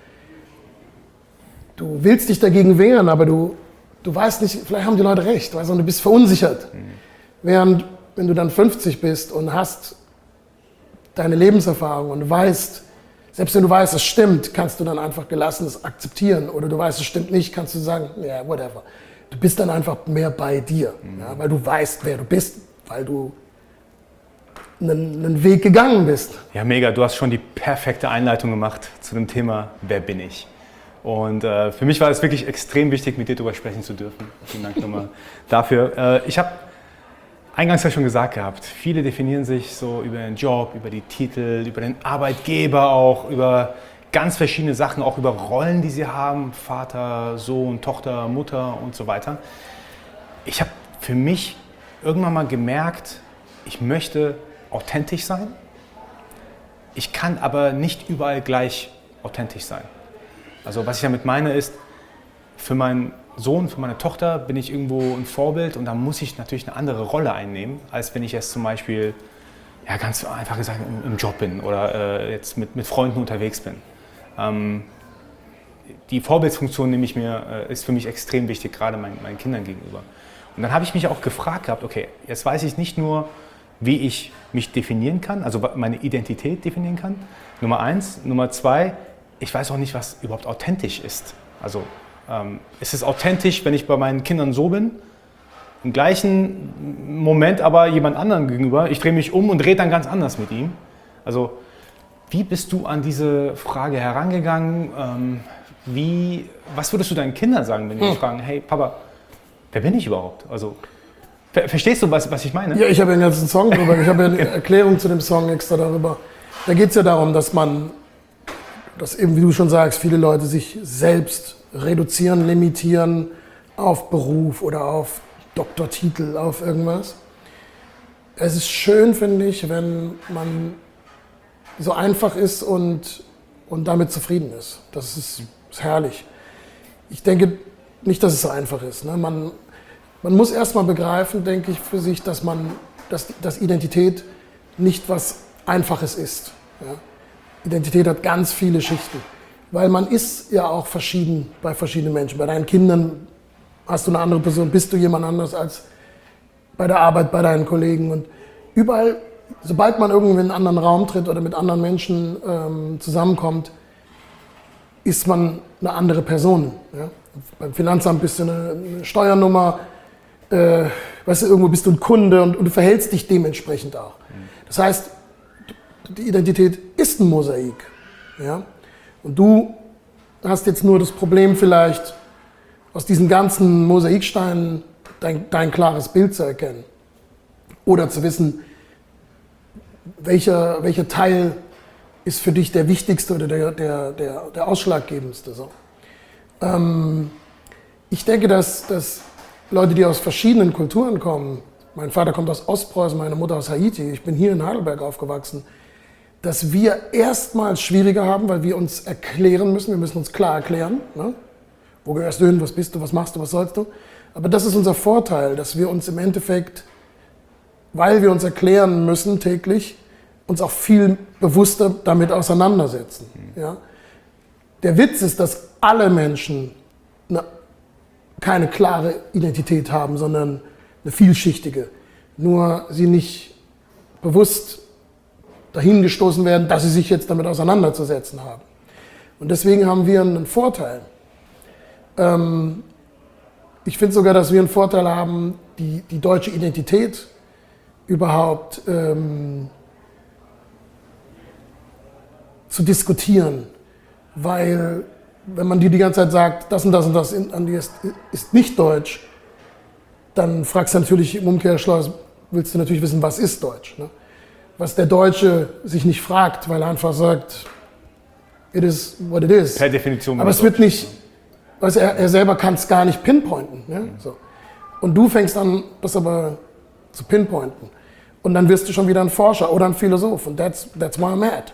du willst dich dagegen wehren, aber du weißt nicht, vielleicht haben die Leute recht, weißt du, und du bist verunsichert. Während, wenn du dann 50 bist und hast deine Lebenserfahrung und weißt, selbst wenn du weißt, es stimmt, kannst du dann einfach gelassen es akzeptieren. Oder du weißt, es stimmt nicht, kannst du sagen, ja, yeah, whatever. Du bist dann einfach mehr bei dir, ja, weil du weißt, wer du bist, weil du einen Weg gegangen bist. Ja, mega. Du hast schon die perfekte Einleitung gemacht zu dem Thema, wer bin ich? Und für mich war es wirklich extrem wichtig, mit dir darüber sprechen zu dürfen. Vielen Dank nochmal dafür. Ich habe eingangs ja schon gesagt gehabt, viele definieren sich so über den Job, über die Titel, über den Arbeitgeber auch, über ganz verschiedene Sachen, auch über Rollen, die sie haben, Vater, Sohn, Tochter, Mutter und so weiter. Ich habe für mich irgendwann mal gemerkt, ich möchte authentisch sein. Ich kann aber nicht überall gleich authentisch sein. Also was ich damit meine ist, für meinen Sohn, für meine Tochter bin ich irgendwo ein Vorbild und da muss ich natürlich eine andere Rolle einnehmen, als wenn ich jetzt zum Beispiel, ja ganz einfach gesagt, im Job bin oder jetzt mit Freunden unterwegs bin. Die Vorbildsfunktion ist für mich extrem wichtig, gerade meinen Kindern gegenüber. Und dann habe ich mich auch gefragt gehabt, okay, jetzt weiß ich nicht nur, wie ich mich definieren kann, also meine Identität definieren kann, Nummer 1. Nummer 2, ich weiß auch nicht, was überhaupt authentisch ist. Also ist es authentisch, wenn ich bei meinen Kindern so bin, im gleichen Moment aber jemand anderem gegenüber, ich drehe mich um und rede dann ganz anders mit ihm. Also wie bist du an diese Frage herangegangen? Was würdest du deinen Kindern sagen, wenn die dich fragen, hey Papa, wer bin ich überhaupt? Also verstehst du, was ich meine? Ja, ich habe ja einen ganzen Song drüber, ich habe ja eine Erklärung zu dem Song extra darüber. Da geht es ja darum, dass eben, wie du schon sagst, viele Leute sich selbst reduzieren, limitieren auf Beruf oder auf Doktortitel, auf irgendwas. Es ist schön, finde ich, wenn man so einfach ist und damit zufrieden ist. Das ist herrlich. Ich denke nicht, dass es so einfach ist. Ne? Man muss erstmal begreifen, denke ich, für sich, dass Identität nicht was Einfaches ist. Ja? Identität hat ganz viele Schichten, weil man ist ja auch verschieden bei verschiedenen Menschen. Bei deinen Kindern hast du eine andere Person, bist du jemand anders als bei der Arbeit, bei deinen Kollegen. Und überall, sobald man irgendwie in einen anderen Raum tritt oder mit anderen Menschen zusammenkommt, ist man eine andere Person. Ja? Beim Finanzamt bist du eine Steuernummer, weißt du, irgendwo bist du ein Kunde und du verhältst dich dementsprechend auch. Das heißt, die Identität ist ein Mosaik. Ja? Und du hast jetzt nur das Problem vielleicht, aus diesen ganzen Mosaiksteinen dein klares Bild zu erkennen. Oder zu wissen, welcher Teil ist für dich der wichtigste oder der ausschlaggebendste. So. Ich denke, dass Leute, die aus verschiedenen Kulturen kommen, mein Vater kommt aus Ostpreußen, meine Mutter aus Haiti, ich bin hier in Heidelberg aufgewachsen, dass wir erstmals schwieriger haben, weil wir uns erklären müssen, wir müssen uns klar erklären. Ne? Wo gehörst du hin, was bist du, was machst du, was sollst du? Aber das ist unser Vorteil, dass wir uns im Endeffekt, weil wir uns erklären müssen täglich, uns auch viel bewusster damit auseinandersetzen. Ja? Der Witz ist, dass alle Menschen keine klare Identität haben, sondern eine vielschichtige. Nur sie nicht bewusst dahingestoßen werden, dass sie sich jetzt damit auseinanderzusetzen haben. Und deswegen haben wir einen Vorteil. Ich finde sogar, dass wir einen Vorteil haben, die deutsche Identität überhaupt zu diskutieren. Weil, wenn man dir die ganze Zeit sagt, das und das und das an dir ist nicht deutsch, dann fragst du natürlich im Umkehrschluss, willst du natürlich wissen, was ist Deutsch. Ne? Was der Deutsche sich nicht fragt, weil er einfach sagt, it is what it is. Per Definition. Aber es wird nicht, also er selber kann es gar nicht pinpointen. Ne? So. Und du fängst an, das aber zu pinpointen. Und dann wirst du schon wieder ein Forscher oder ein Philosoph. Und that's why I'm at.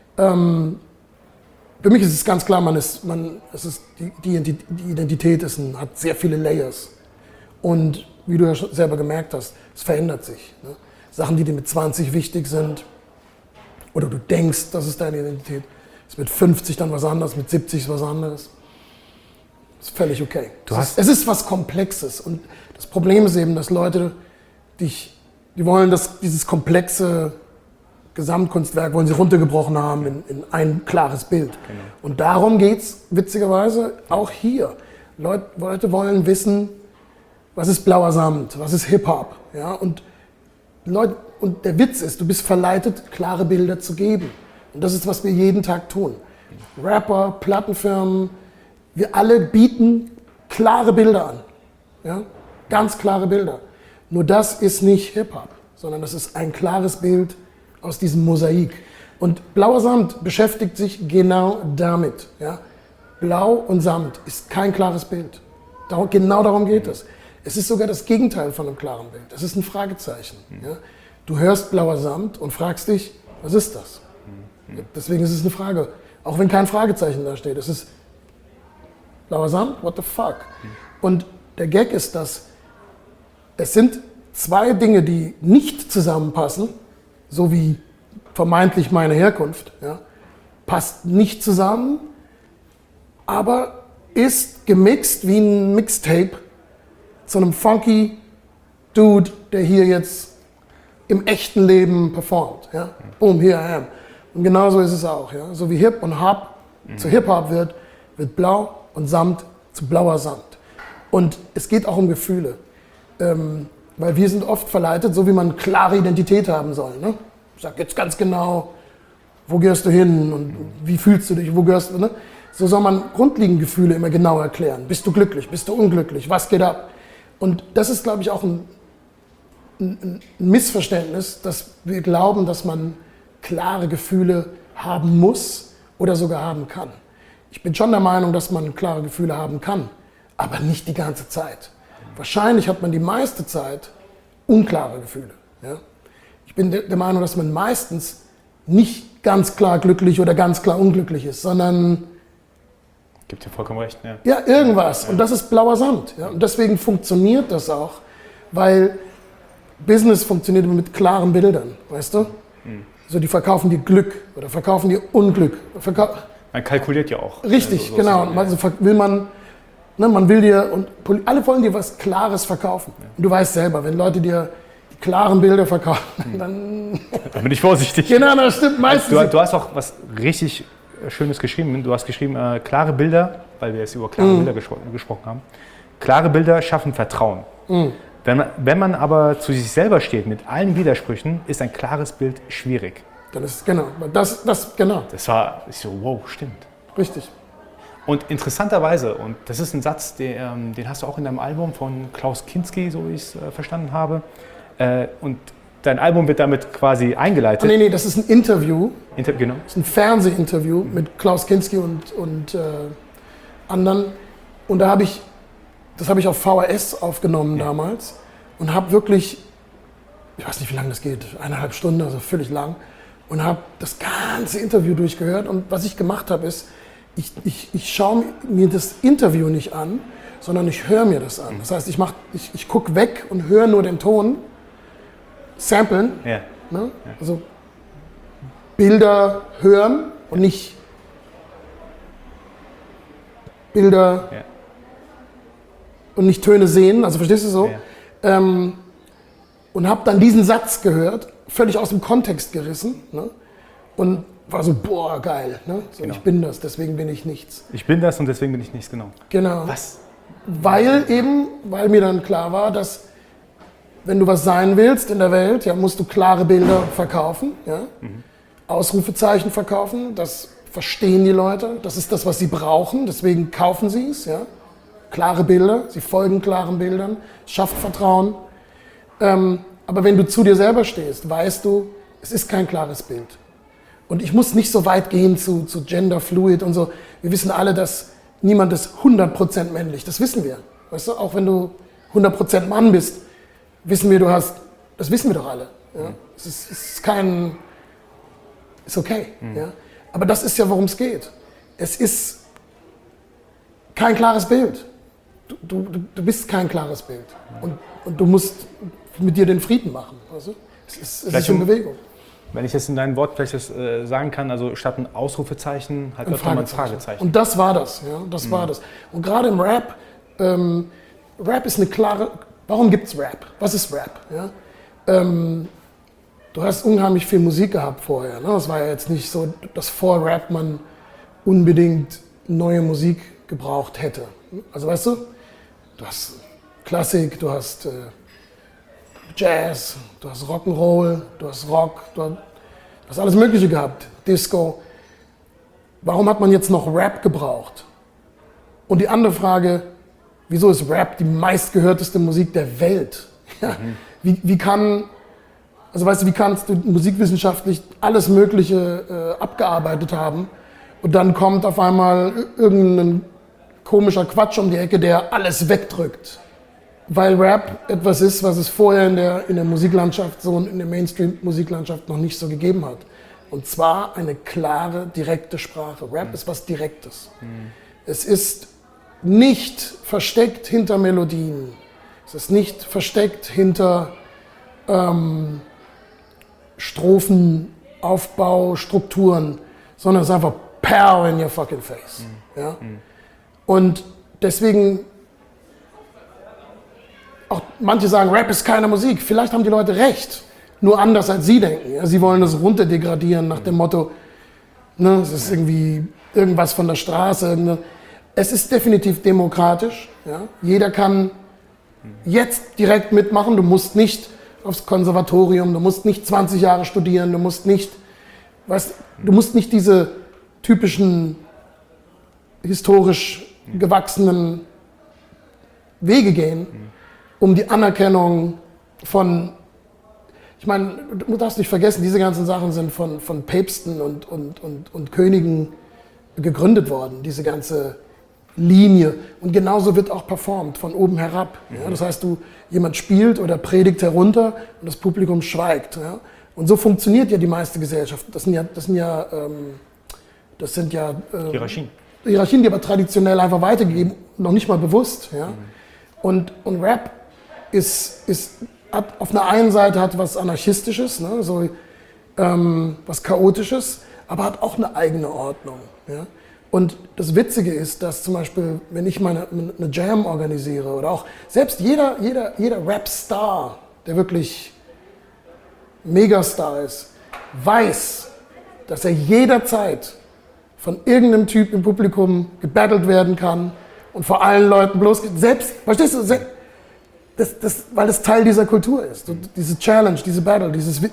Für mich ist es ganz klar, die Identität hat sehr viele Layers. Und wie du ja schon selber gemerkt hast, es verändert sich. Ne? Sachen, die dir mit 20 wichtig sind, oder du denkst, das ist deine Identität, ist mit 50 dann was anderes, mit 70 ist was anderes. Das ist völlig okay. Es ist was Komplexes. Und das Problem ist eben, dass Leute die wollen dieses komplexe Gesamtkunstwerk wollen sie runtergebrochen haben in ein klares Bild. Genau. Und darum geht es witzigerweise auch hier. Leute wollen wissen, was ist blauer Samt, was ist Hip-Hop. Ja? Und Leute, und der Witz ist, du bist verleitet, klare Bilder zu geben. Und das ist, was wir jeden Tag tun. Rapper, Plattenfirmen, wir alle bieten klare Bilder an. Ja? Ganz klare Bilder. Nur das ist nicht Hip-Hop, sondern das ist ein klares Bild aus diesem Mosaik. Und Blauer Samt beschäftigt sich genau damit. Ja? Blau und Samt ist kein klares Bild. Genau darum geht es. Es ist sogar das Gegenteil von einem klaren Bild. Es ist ein Fragezeichen. Ja? Du hörst Blauer Samt und fragst dich, was ist das? Deswegen ist es eine Frage. Auch wenn kein Fragezeichen da steht. Es ist Blauer Samt, what the fuck? Und der Gag ist, dass es sind zwei Dinge, die nicht zusammenpassen, so wie vermeintlich meine Herkunft. Ja? Passt nicht zusammen, aber ist gemixt wie ein Mixtape zu einem funky Dude, der hier jetzt im echten Leben performt. Ja? Boom, here I am. Und genauso ist es auch. Ja? So wie Hip und Hop zu Hip-Hop wird Blau und Samt zu Blauer Samt. Und es geht auch um Gefühle. Weil wir sind oft verleitet, so wie man eine klare Identität haben soll. Ne? Ich sag jetzt ganz genau, wo gehörst du hin und wie fühlst du dich, wo gehörst du, ne? So soll man grundlegende Gefühle immer genau erklären. Bist du glücklich, bist du unglücklich, was geht ab? Und das ist, glaube ich, auch ein Missverständnis, dass wir glauben, dass man klare Gefühle haben muss oder sogar haben kann. Ich bin schon der Meinung, dass man klare Gefühle haben kann, aber nicht die ganze Zeit. Wahrscheinlich hat man die meiste Zeit unklare Gefühle. Ja? Ich bin der Meinung, dass man meistens nicht ganz klar glücklich oder ganz klar unglücklich ist, sondern Gibt dir vollkommen recht, ja. ja, irgendwas. Und das ist Blauer Samt. Ja? Und deswegen funktioniert das auch, weil Business funktioniert mit klaren Bildern, weißt du? So, die verkaufen dir Glück oder verkaufen dir Unglück. Man kalkuliert ja auch. Richtig, so genau. Und also will man, ne, man will dir, und alle wollen dir was Klares verkaufen. Ja. Und du weißt selber, wenn Leute dir die klaren Bilder verkaufen, dann bin ich vorsichtig. Genau, das stimmt meistens. Du hast auch was richtig Schönes geschrieben. Du hast geschrieben, klare Bilder, weil wir jetzt über klare Bilder gesprochen haben. Klare Bilder schaffen Vertrauen. Wenn man aber zu sich selber steht mit allen Widersprüchen, ist ein klares Bild schwierig. Dann ist genau. Genau. Das war so, wow, stimmt. Richtig. Und interessanterweise, und das ist ein Satz, den hast du auch in deinem Album von Klaus Kinski, so wie ich es verstanden habe. Und dein Album wird damit quasi eingeleitet. Nee, das ist ein Interview. Genau. Das ist ein Fernsehinterview mit Klaus Kinski und anderen. Und das habe ich auf VHS aufgenommen damals und habe wirklich, ich weiß nicht, wie lange das geht, 1,5 Stunden, also völlig lang, und habe das ganze Interview durchgehört. Und was ich gemacht habe, ist, ich schaue mir das Interview nicht an, sondern ich höre mir das an. Das heißt, ich gucke weg und höre nur den Ton, samplen, Ja. ne? Also Bilder hören und nicht Bilder und nicht Töne sehen, also verstehst du so? Ja. Und habe dann diesen Satz gehört, völlig aus dem Kontext gerissen, ne? Und war so, boah, geil, ne? So, Genau. Ich bin das, deswegen bin ich nichts. Ich bin das und deswegen bin ich nichts, genau. Genau. Was? Weil mir dann klar war, dass wenn du was sein willst in der Welt, ja, musst du klare Bilder verkaufen, ja? Ausrufezeichen verkaufen, das verstehen die Leute, das ist das, was sie brauchen, deswegen kaufen sie es, ja? Klare Bilder, sie folgen klaren Bildern, schafft Vertrauen. Aber wenn du zu dir selber stehst, weißt du, es ist kein klares Bild. Und ich muss nicht so weit gehen zu Gender Fluid und so. Wir wissen alle, dass niemand ist 100% männlich, das wissen wir. Weißt du, auch wenn du 100% Mann bist, wissen wir, das wissen wir doch alle. Ja? Es ist okay. Ja? Aber das ist ja, worum es geht. Es ist kein klares Bild. Du bist kein klares Bild. Und du musst mit dir den Frieden machen. Also, es ist in Bewegung. Wenn ich jetzt in deinen Wort vielleicht das, sagen kann, also statt ein Ausrufezeichen halt öfter mal ein Fragezeichen. Und das war das. Ja? Das war das. Und gerade im Rap, Rap ist eine klare. Warum gibt es Rap? Was ist Rap? Ja? Du hast unheimlich viel Musik gehabt vorher. Ne? Das war ja jetzt nicht so, dass vor Rap man unbedingt neue Musik gebraucht hätte. Also weißt du hast Klassik, du hast Jazz, du hast Rock'n'Roll, du hast Rock, du hast alles Mögliche gehabt, Disco. Warum hat man jetzt noch Rap gebraucht? Und die andere Frage, wieso ist Rap die meistgehörteste Musik der Welt? Ja, wie kannst du musikwissenschaftlich alles Mögliche abgearbeitet haben und dann kommt auf einmal irgendein komischer Quatsch um die Ecke, der alles wegdrückt? Weil Rap etwas ist, was es vorher in der Musiklandschaft, so in der Mainstream-Musiklandschaft noch nicht so gegeben hat. Und zwar eine klare, direkte Sprache. Rap ist was Direktes. Es ist nicht versteckt hinter Melodien. Es ist nicht versteckt hinter Strophen, Aufbau, Strukturen, sondern es ist einfach pow in your fucking face. Ja? Und deswegen, auch manche sagen, Rap ist keine Musik. Vielleicht haben die Leute recht, nur anders als sie denken. Ja? Sie wollen das runterdegradieren nach dem Motto, ne, es ist irgendwie irgendwas von der Straße. Es ist definitiv demokratisch. Ja? Jeder kann jetzt direkt mitmachen. Du musst nicht aufs Konservatorium, du musst nicht 20 Jahre studieren, du musst nicht diese typischen historisch gewachsenen Wege gehen, um die Anerkennung von, ich meine, du darfst nicht vergessen, diese ganzen Sachen sind von Päpsten und Königen gegründet worden, diese ganze Linie. Und genauso wird auch performt, von oben herab. Ja? Das heißt, jemand spielt oder predigt herunter und das Publikum schweigt. Ja? Und so funktioniert ja die meiste Gesellschaft. Das sind ja Hierarchien, die aber traditionell einfach weitergegeben, noch nicht mal bewusst. Ja? Und Rap hat auf einer einen Seite hat was Anarchistisches, ne? So, was Chaotisches, aber hat auch eine eigene Ordnung. Ja? Und das Witzige ist, dass zum Beispiel, wenn ich eine Jam organisiere oder auch selbst jeder Rap-Star, der wirklich Megastar ist, weiß, dass er jederzeit von irgendeinem Typ im Publikum gebattelt werden kann und vor allen Leuten bloß, selbst, verstehst du, weil es Teil dieser Kultur ist. Diese Challenge, diese Battle,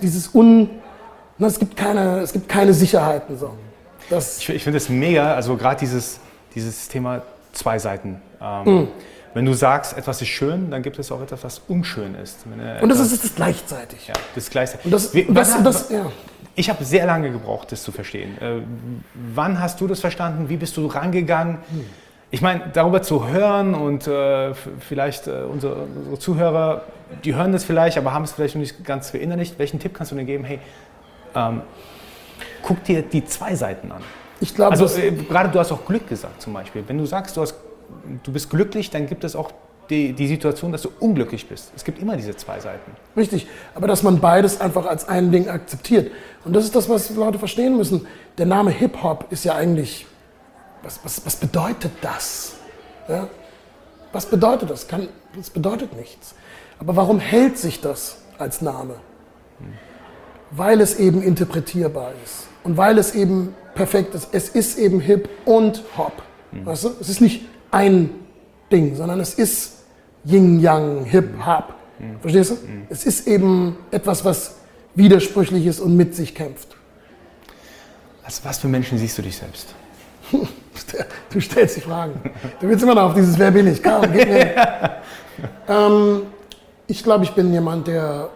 es gibt keine Sicherheiten. So. Ich finde es mega, also gerade dieses Thema zwei Seiten. Wenn du sagst, etwas ist schön, dann gibt es auch etwas, was unschön ist. Und das ist gleichzeitig. Ja, das ist gleichzeitig. Und ich habe sehr lange gebraucht, das zu verstehen. Wann hast du das verstanden? Wie bist du rangegangen? Ich meine, darüber zu hören und vielleicht unsere Zuhörer, die hören das vielleicht, aber haben es vielleicht noch nicht ganz verinnerlicht. Welchen Tipp kannst du denen geben? Hey, guck dir die zwei Seiten an. Ich glaube, also gerade du hast auch Glück gesagt zum Beispiel. Wenn du sagst, du bist glücklich, dann gibt es auch die Situation, dass du unglücklich bist. Es gibt immer diese zwei Seiten. Richtig, aber dass man beides einfach als ein Ding akzeptiert. Und das ist das, was Leute verstehen müssen. Der Name Hip-Hop ist ja eigentlich, was bedeutet das? Ja? Was bedeutet das? Das bedeutet nichts. Aber warum hält sich das als Name? Weil es eben interpretierbar ist und weil es eben perfekt ist. Es ist eben Hip und Hop. Weißt du? Es ist nicht ein Ding, sondern es ist Yin-Yang, Hip-Hop. Verstehst du? Es ist etwas, was widersprüchlich ist und mit sich kämpft. Was für Menschen siehst du dich selbst? Du stellst die Fragen. Du willst immer noch auf dieses Wer bin ich? Komm, gib mir. Ich glaube, ich bin jemand, der...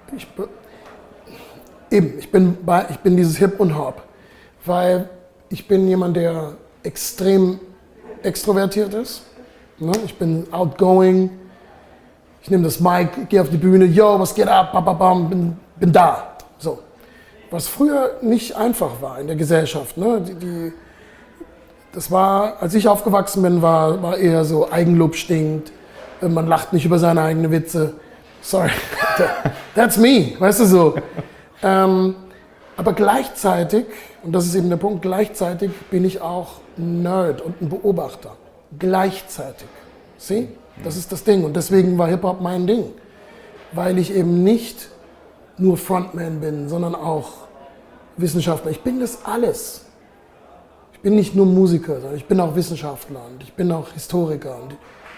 Ich bin dieses Hip und Hop, weil ich bin jemand, der extrem extrovertiert ist. Ne? Ich bin outgoing, ich nehme das Mic, gehe auf die Bühne, yo, was geht ab, bam, bin da. So. Was früher nicht einfach war in der Gesellschaft. Ne? Das war, als ich aufgewachsen bin, war eher so, Eigenlob stinkt, man lacht nicht über seine eigenen Witze. Sorry, that's me, weißt du so. Aber gleichzeitig, und das ist eben der Punkt, gleichzeitig bin ich auch ein Nerd und ein Beobachter. Gleichzeitig. See? Das ist das Ding. Und deswegen war Hip-Hop mein Ding. Weil ich eben nicht nur Frontman bin, sondern auch Wissenschaftler. Ich bin das alles. Ich bin nicht nur Musiker, sondern ich bin auch Wissenschaftler und ich bin auch Historiker. Und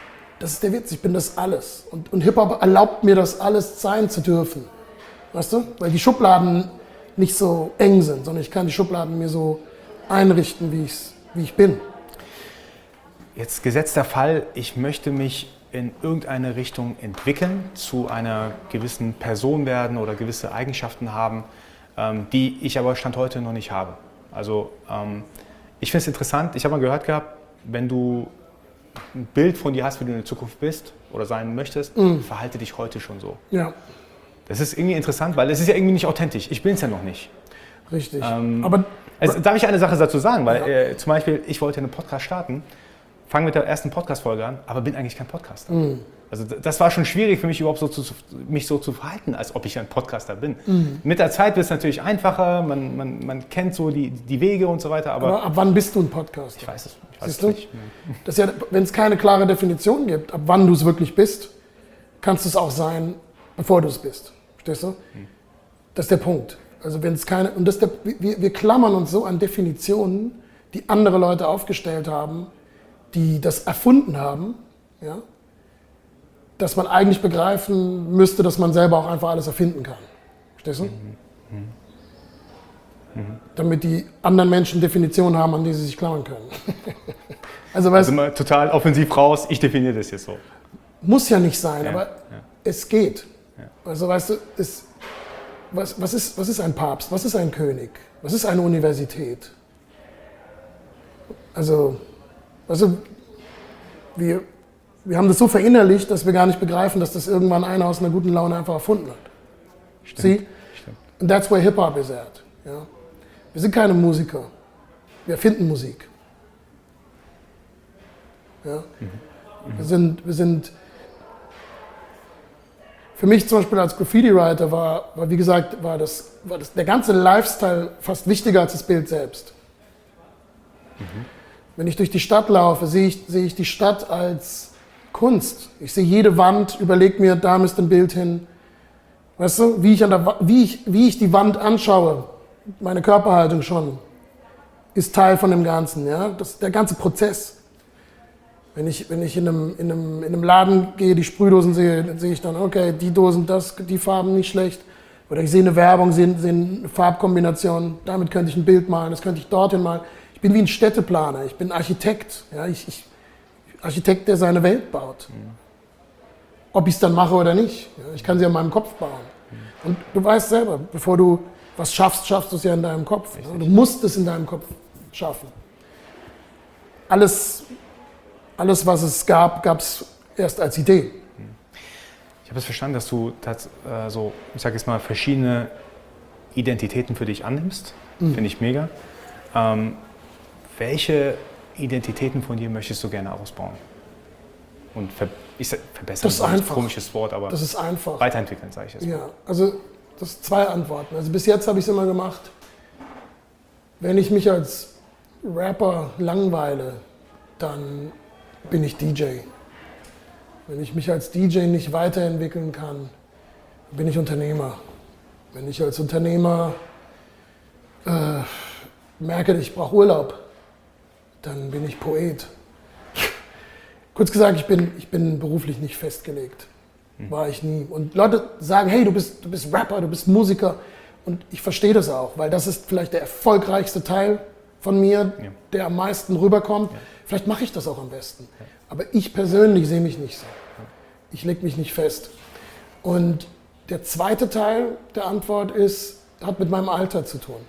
Das ist der Witz, ich bin das alles. Und Hip-Hop erlaubt mir das alles sein zu dürfen. Weißt du? Weil die Schubladen nicht so eng sind, sondern ich kann die Schubladen mir so einrichten, wie ich bin. Jetzt gesetzter Fall, ich möchte mich in irgendeine Richtung entwickeln, zu einer gewissen Person werden oder gewisse Eigenschaften haben, die ich aber Stand heute noch nicht habe. Also ich finde es interessant, ich habe mal gehört gehabt, wenn du ein Bild von dir hast, wie du in der Zukunft bist oder sein möchtest, verhalte dich heute schon so. Ja. Das ist irgendwie interessant, weil es ist ja irgendwie nicht authentisch. Ich bin es ja noch nicht. Richtig. Aber darf ich eine Sache dazu sagen? Weil zum Beispiel, ich wollte einen Podcast starten, fange mit der ersten Podcast-Folge an, aber bin eigentlich kein Podcaster. Also das war schon schwierig für mich überhaupt mich so zu verhalten, als ob ich ein Podcaster bin. Mit der Zeit wird es natürlich einfacher, man kennt so die Wege und so weiter. Aber ab wann bist du ein Podcaster? Ich weiß es Siehst du? nicht. Das ist ja, wenn es keine klare Definition gibt, ab wann du es wirklich bist, kannst du es auch sein, bevor du es bist. Verstehst du? Das ist der Punkt. Also wenn es keine, und wir klammern uns so an Definitionen, die andere Leute aufgestellt haben, die das erfunden haben, ja, dass man eigentlich begreifen müsste, dass man selber auch einfach alles erfinden kann. Verstehst du? Damit die anderen Menschen Definitionen haben, an die sie sich klammern können. Also mal total offensiv raus, ich definiere das jetzt so. Muss ja nicht sein, aber es geht. Ja. Also weißt du, was ist ein Papst? Was ist ein König? Was ist eine Universität? Also wir haben das so verinnerlicht, dass wir gar nicht begreifen, dass das irgendwann einer aus einer guten Laune einfach erfunden hat. Stimmt. See? Stimmt. And that's where Hip-Hop is at. Ja? Wir sind keine Musiker. Wir erfinden Musik. Ja? Wir sind für mich zum Beispiel als Graffiti-Writer war wie gesagt, der ganze Lifestyle fast wichtiger als das Bild selbst. Wenn ich durch die Stadt laufe, sehe ich die Stadt als Kunst. Ich sehe jede Wand, überlege mir, da müsste ein Bild hin. Weißt du, wie ich die Wand anschaue, meine Körperhaltung schon, ist Teil von dem Ganzen. Ja? Der ganze Prozess. Wenn ich in einem Laden gehe, die Sprühdosen sehe, dann sehe ich dann, okay, die Dosen, die Farben nicht schlecht. Oder ich sehe eine Werbung, sehe eine Farbkombination, damit könnte ich ein Bild malen, das könnte ich dorthin malen. Ich bin wie ein Städteplaner, ich bin Architekt. Ja? Architekt, der seine Welt baut. Ob ich es dann mache oder nicht. Ja? Ich kann sie an meinem Kopf bauen. Und du weißt selber, bevor du was schaffst, schaffst du es ja in deinem Kopf. Ja? Du musst es in deinem Kopf schaffen. Alles, was es gab es erst als Idee. Ich habe es verstanden, dass du ich sage jetzt mal, verschiedene Identitäten für dich annimmst. Finde ich mega. Welche Identitäten von dir möchtest du gerne ausbauen? Und verbessern, das ist ein komisches Wort, aber das ist einfach. Weiterentwickeln, sage ich jetzt. Ja, also das sind zwei Antworten. Also bis jetzt habe ich es immer gemacht, wenn ich mich als Rapper langweile, dann bin ich DJ. Wenn ich mich als DJ nicht weiterentwickeln kann, bin ich Unternehmer. Wenn ich als Unternehmer merke, ich brauche Urlaub, dann bin ich Poet. Kurz gesagt, ich bin beruflich nicht festgelegt. War ich nie. Und Leute sagen, hey, du bist Rapper, du bist Musiker. Und ich verstehe das auch, weil das ist vielleicht der erfolgreichste Teil von mir, der am meisten rüberkommt. Ja. Vielleicht mache ich das auch am besten. Ja. Aber ich persönlich sehe mich nicht so. Ich lege mich nicht fest. Und der zweite Teil der Antwort hat mit meinem Alter zu tun.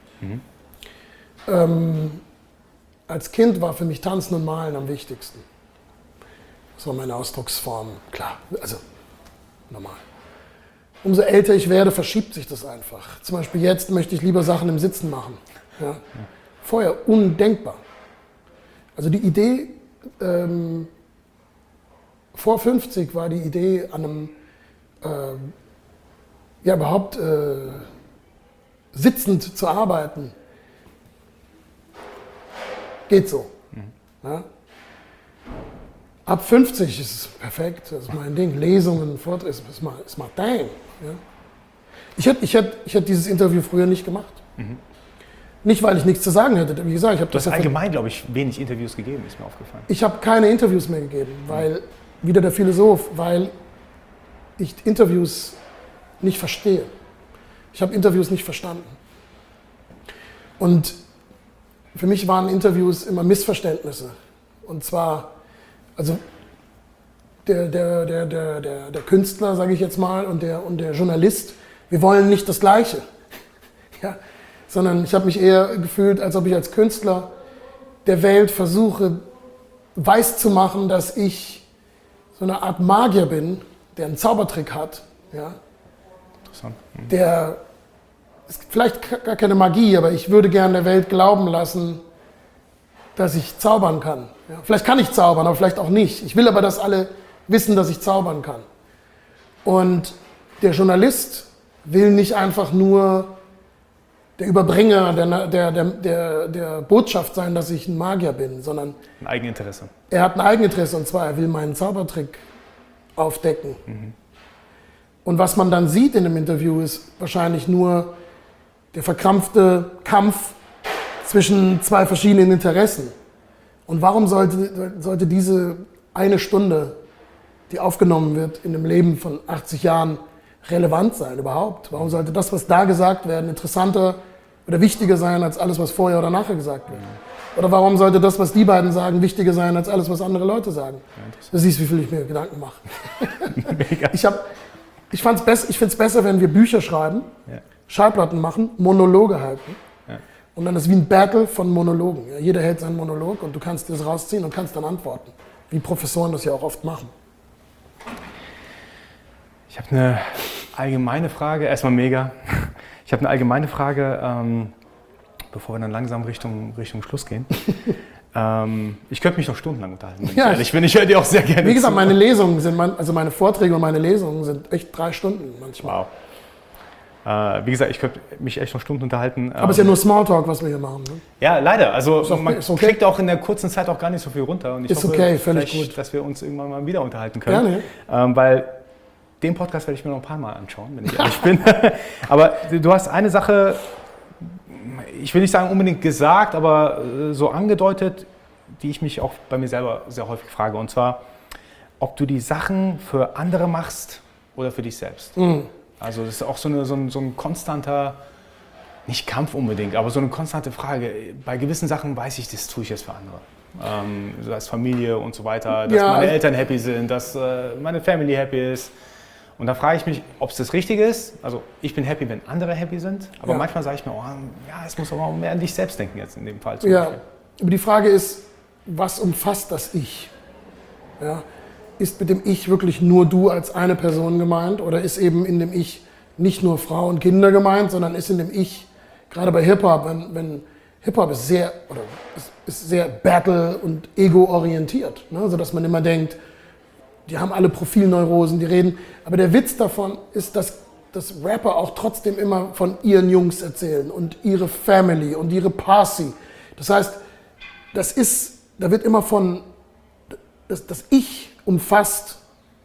Als Kind war für mich Tanzen und Malen am wichtigsten. Das war meine Ausdrucksform. Klar, also normal. Umso älter ich werde, verschiebt sich das einfach. Zum Beispiel jetzt möchte ich lieber Sachen im Sitzen machen. Ja? Vorher undenkbar. Also die Idee, vor 50 war die Idee an einem, überhaupt sitzend zu arbeiten. Geht so. Ja? Ab 50 ist es perfekt, das ist mein Ding. Lesungen, Vorträge, ist mal dang. Ja? Ich hätte dieses Interview früher nicht gemacht. Nicht, weil ich nichts zu sagen hätte. Wie gesagt, ich habe das allgemein, glaube ich, wenig Interviews gegeben, ist mir aufgefallen. Ich habe keine Interviews mehr gegeben, weil wieder der Philosoph, weil ich Interviews nicht verstehe. Ich habe Interviews nicht verstanden. Und für mich waren Interviews immer Missverständnisse. Und zwar, also der Künstler, sage ich jetzt mal, und der Journalist, wir wollen nicht das Gleiche. Ja? Sondern ich habe mich eher gefühlt, als ob ich als Künstler der Welt versuche, weiß zu machen, dass ich so eine Art Magier bin, der einen Zaubertrick hat. Ja? Interessant. Der ist vielleicht gar keine Magie, aber ich würde gerne der Welt glauben lassen, dass ich zaubern kann. Ja? Vielleicht kann ich zaubern, aber vielleicht auch nicht. Ich will aber, dass alle wissen, dass ich zaubern kann. Und der Journalist will nicht einfach nur der Überbringer der Botschaft sein, dass ich ein Magier bin, sondern Ein Eigeninteresse. er hat ein Eigeninteresse, und zwar er will meinen Zaubertrick aufdecken. Und was man dann sieht in dem Interview ist wahrscheinlich nur der verkrampfte Kampf zwischen zwei verschiedenen Interessen. Und warum sollte diese eine Stunde, die aufgenommen wird in dem Leben von 80 Jahren, relevant sein überhaupt? Warum sollte das, was da gesagt wird, interessanter oder wichtiger sein als alles, was vorher oder nachher gesagt wird? Oder warum sollte das, was die beiden sagen, wichtiger sein als alles, was andere Leute sagen? Du siehst, wie viel ich mir Gedanken mache. Mega. Ich finde es besser, wenn wir Bücher schreiben, Ja. Schallplatten machen, Monologe halten. Ja. Und dann ist es wie ein Battle von Monologen. Ja, jeder hält seinen Monolog und du kannst das rausziehen und kannst dann antworten. Wie Professoren das ja auch oft machen. Ich habe eine allgemeine Frage, erstmal mega. Ich habe eine allgemeine Frage, bevor wir dann langsam Richtung Schluss gehen. Ich könnte mich noch stundenlang unterhalten, wenn ich ehrlich bin. Ich höre dir auch sehr gerne Wie gesagt, zu. meine Lesungen sind, meine Vorträge und meine Lesungen sind echt 3 Stunden manchmal. Wow. Wie gesagt, ich könnte mich echt noch Stunden unterhalten. Aber es ist ja nur Smalltalk, was wir hier machen. Ne? Ja, leider. Also Ist man okay. kriegt auch in der kurzen Zeit auch gar nicht so viel runter. Und ich Ist hoffe, okay, völlig vielleicht, gut. dass wir uns irgendwann mal wieder unterhalten können. Gerne. Weil den Podcast werde ich mir noch ein paar Mal anschauen, wenn ich ehrlich bin. Aber du hast eine Sache, ich will nicht sagen unbedingt gesagt, aber so angedeutet, die ich mich auch bei mir selber sehr häufig frage. Und zwar, ob du die Sachen für andere machst oder für dich selbst. Also das ist auch so ein konstanter, nicht Kampf unbedingt, aber so eine konstante Frage. Bei gewissen Sachen weiß ich, das tue ich jetzt für andere. So als Familie und so weiter, dass meine Eltern happy sind, dass meine Family happy ist. Und da frage ich mich, ob es das Richtige ist. Also ich bin happy, wenn andere happy sind, aber manchmal sage ich mir, es muss aber mehr an dich selbst denken jetzt in dem Fall. Zum Beispiel. Aber die Frage ist, was umfasst das Ich? Ja? Ist mit dem Ich wirklich nur du als eine Person gemeint oder ist eben in dem Ich nicht nur Frau und Kinder gemeint, sondern ist in dem Ich, gerade bei Hip-Hop, wenn Hip-Hop ist sehr Battle- und Ego-orientiert, ne? Sodass man immer denkt, die haben alle Profilneurosen, die reden. Aber der Witz davon ist, dass Rapper auch trotzdem immer von ihren Jungs erzählen und ihre Family und ihre Posse. Das heißt, da wird immer das Ich umfasst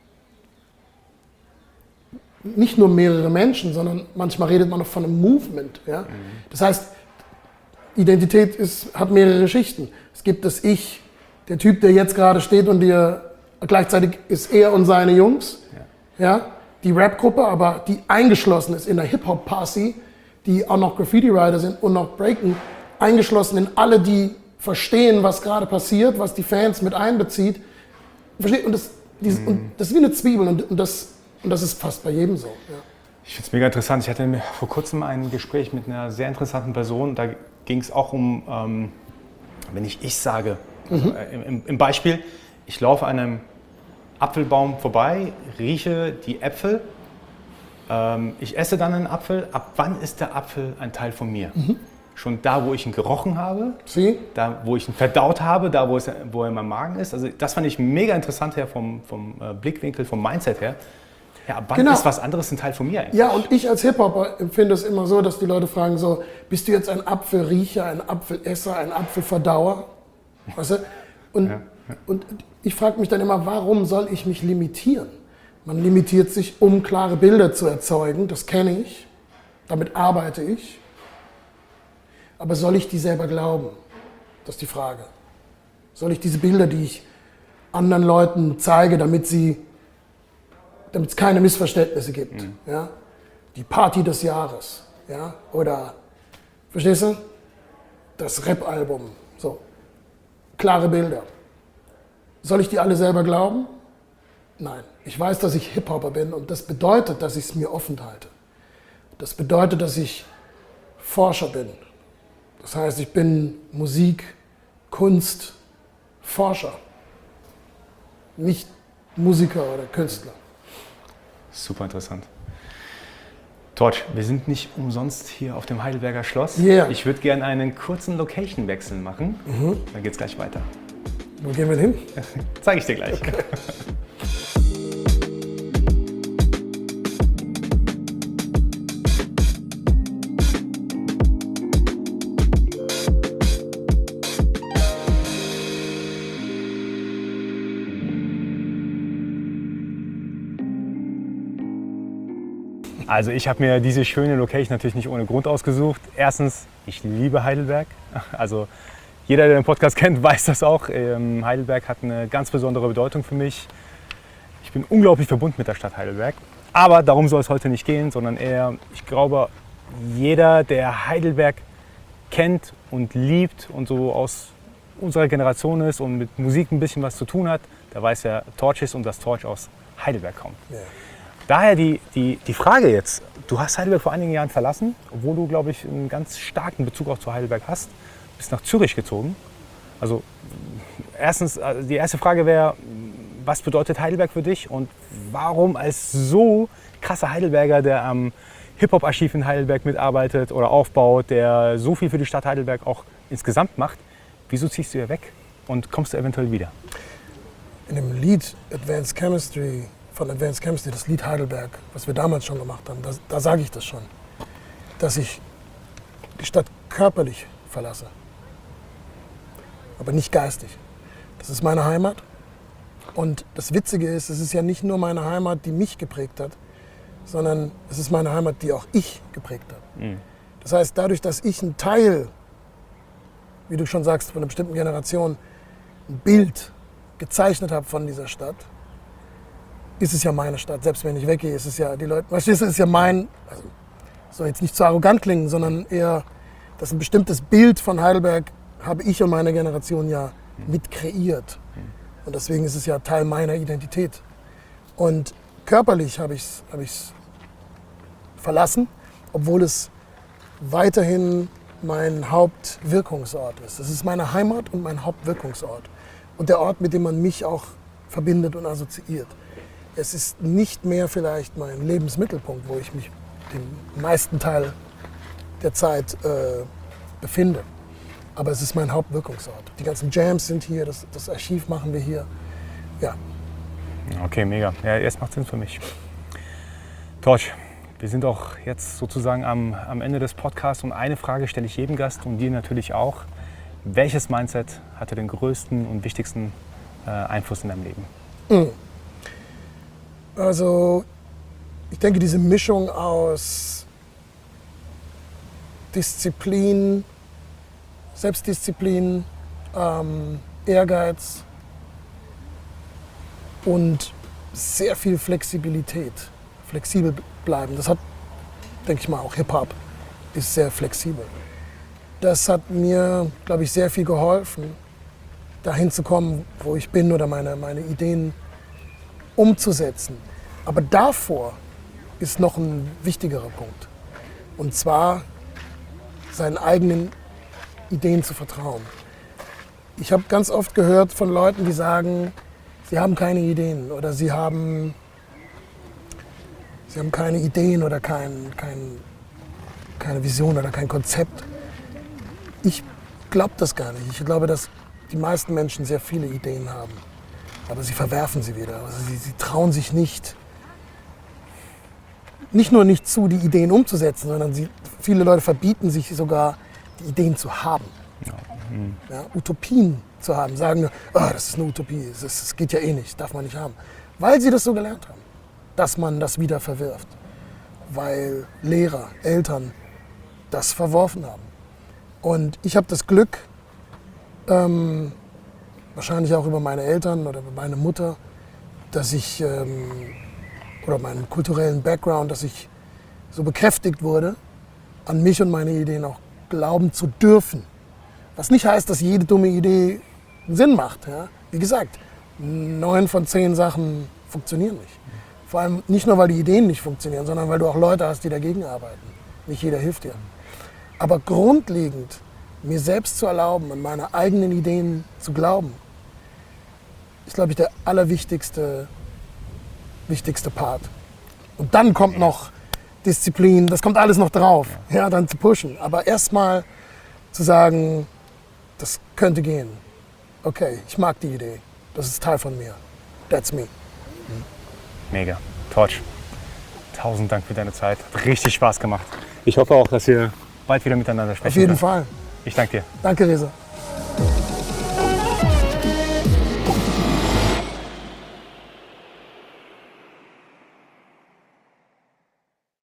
nicht nur mehrere Menschen, sondern manchmal redet man auch von einem Movement. Ja? Das heißt, Identität hat mehrere Schichten. Es gibt das Ich, der Typ, der jetzt gerade steht und gleichzeitig ist er und seine Jungs. Ja? Die Rap-Gruppe, aber die eingeschlossen ist in der Hip-Hop-Posse, die auch noch Graffiti-Writer sind und noch breaken, eingeschlossen in alle, die verstehen, was gerade passiert, was die Fans mit einbezieht. Und das ist wie eine Zwiebel und das ist fast bei jedem so. Ja. Ich finde es mega interessant. Ich hatte vor kurzem ein Gespräch mit einer sehr interessanten Person. Da ging es auch um, wenn ich sage, also im Beispiel, ich laufe an einem Apfelbaum vorbei, rieche die Äpfel, ich esse dann einen Apfel. Ab wann ist der Apfel ein Teil von mir? Schon da, wo ich ihn gerochen habe, da, wo ich ihn verdaut habe, da, wo er in meinem Magen ist. Also das fand ich mega interessant her vom Blickwinkel, vom Mindset her. Ja, ab wann ist was anderes ein Teil von mir eigentlich? Ja, und ich als Hip-Hopper empfinde es immer so, dass die Leute fragen so, bist du jetzt ein Apfelriecher, ein Apfelesser, ein Apfelverdauer? Weißt du? Und ich frage mich dann immer, warum soll ich mich limitieren? Man limitiert sich, um klare Bilder zu erzeugen, das kenne ich, damit arbeite ich. Aber soll ich die selber glauben? Das ist die Frage. Soll ich diese Bilder, die ich anderen Leuten zeige, damit es keine Missverständnisse gibt. Ja? Die Party des Jahres. Ja? Oder, verstehst du? Das Rap-Album. So. Klare Bilder. Soll ich die alle selber glauben? Nein. Ich weiß, dass ich Hip-Hopper bin und das bedeutet, dass ich es mir offen halte. Das bedeutet, dass ich Forscher bin. Das heißt, ich bin Musik, Kunst, Forscher. Nicht Musiker oder Künstler. Super interessant. Torch, wir sind nicht umsonst hier auf dem Heidelberger Schloss. Yeah. Ich würde gerne einen kurzen Location-Wechsel machen. Dann geht's gleich weiter. Wo gehen wir hin? Zeige ich dir gleich. Okay. Also ich habe mir diese schöne Location natürlich nicht ohne Grund ausgesucht. Erstens, ich liebe Heidelberg. Also jeder, der den Podcast kennt, weiß das auch. Heidelberg hat eine ganz besondere Bedeutung für mich. Ich bin unglaublich verbunden mit der Stadt Heidelberg. Aber darum soll es heute nicht gehen, sondern eher, ich glaube, jeder, der Heidelberg kennt und liebt und so aus unserer Generation ist und mit Musik ein bisschen was zu tun hat, der weiß, wer Torch ist und dass Torch aus Heidelberg kommt. Yeah. Daher die Frage jetzt, du hast Heidelberg vor einigen Jahren verlassen, obwohl du, glaube ich, einen ganz starken Bezug auch zu Heidelberg hast, bist nach Zürich gezogen. Also erstens, die erste Frage wäre, was bedeutet Heidelberg für dich und warum als so krasser Heidelberger, der am Hip-Hop-Archiv in Heidelberg mitarbeitet oder aufbaut, der so viel für die Stadt Heidelberg auch insgesamt macht, wieso ziehst du hier weg und kommst du eventuell wieder? In dem Lied Advanced Chemistry, von Advanced Chemistry, das Lied Heidelberg, was wir damals schon gemacht haben, da sage ich das schon, dass ich die Stadt körperlich verlasse, aber nicht geistig. Das ist meine Heimat und das Witzige ist, es ist ja nicht nur meine Heimat, die mich geprägt hat, sondern es ist meine Heimat, die auch ich geprägt hat. Mhm. Das heißt, dadurch, dass ich ein Teil, wie du schon sagst, von einer bestimmten Generation ein Bild gezeichnet habe von dieser Stadt, ist es ja meine Stadt. Selbst wenn ich weggehe, ist es ja die Leute, verstehst du, es ist ja mein, also soll jetzt nicht zu arrogant klingen, sondern eher, dass ein bestimmtes Bild von Heidelberg habe ich und meine Generation ja mit kreiert. Und deswegen ist es ja Teil meiner Identität. Und körperlich habe ich es verlassen, obwohl es weiterhin mein Hauptwirkungsort ist. Es ist meine Heimat und mein Hauptwirkungsort. Und der Ort, mit dem man mich auch verbindet und assoziiert. Es ist nicht mehr vielleicht mein Lebensmittelpunkt, wo ich mich den meisten Teil der Zeit befinde. Aber es ist mein Hauptwirkungsort. Die ganzen Jams sind hier, das Archiv machen wir hier. Ja. Okay, mega. Ja, es macht Sinn für mich. Torch, wir sind auch jetzt sozusagen am Ende des Podcasts und eine Frage stelle ich jedem Gast und dir natürlich auch. Welches Mindset hatte den größten und wichtigsten Einfluss in deinem Leben? Also, ich denke, diese Mischung aus Disziplin, Selbstdisziplin, Ehrgeiz und sehr viel Flexibilität, flexibel bleiben. Das hat, denke ich mal, auch Hip-Hop ist sehr flexibel. Das hat mir, glaube ich, sehr viel geholfen, dahin zu kommen, wo ich bin oder meine Ideen umzusetzen. Aber davor ist noch ein wichtigerer Punkt. Und zwar seinen eigenen Ideen zu vertrauen. Ich habe ganz oft gehört von Leuten, die sagen, sie haben keine Ideen oder sie haben keine Ideen oder keine Vision oder kein Konzept. Ich glaube das gar nicht. Ich glaube, dass die meisten Menschen sehr viele Ideen haben, aber sie verwerfen sie wieder. Also sie trauen sich nicht nur nicht zu, die Ideen umzusetzen, sondern viele Leute verbieten sich sogar, die Ideen zu haben. Ja, Utopien zu haben, sagen nur, oh, das ist eine Utopie, das geht ja eh nicht, darf man nicht haben. Weil sie das so gelernt haben, dass man das wieder verwirft. Weil Lehrer, Eltern das verworfen haben. Und ich habe das Glück, weil wahrscheinlich auch über meine Eltern oder über meine Mutter, dass ich, oder meinen kulturellen Background, dass ich so bekräftigt wurde, an mich und meine Ideen auch glauben zu dürfen. Was nicht heißt, dass jede dumme Idee Sinn macht. Ja? Wie gesagt, 9 von 10 Sachen funktionieren nicht. Vor allem nicht nur, weil die Ideen nicht funktionieren, sondern weil du auch Leute hast, die dagegen arbeiten. Nicht jeder hilft dir. Aber grundlegend, mir selbst zu erlauben, an meine eigenen Ideen zu glauben, ist, glaube ich, der wichtigste Part. Und dann kommt noch Disziplin, das kommt alles noch drauf, ja, dann zu pushen. Aber erstmal zu sagen, das könnte gehen. Okay, ich mag die Idee. Das ist Teil von mir. That's me. Mega. Torch. 1000 Dank für deine Zeit. Hat richtig Spaß gemacht. Ich hoffe auch, dass wir bald wieder miteinander sprechen Auf jeden können. Fall. Ich danke dir. Danke, Reza.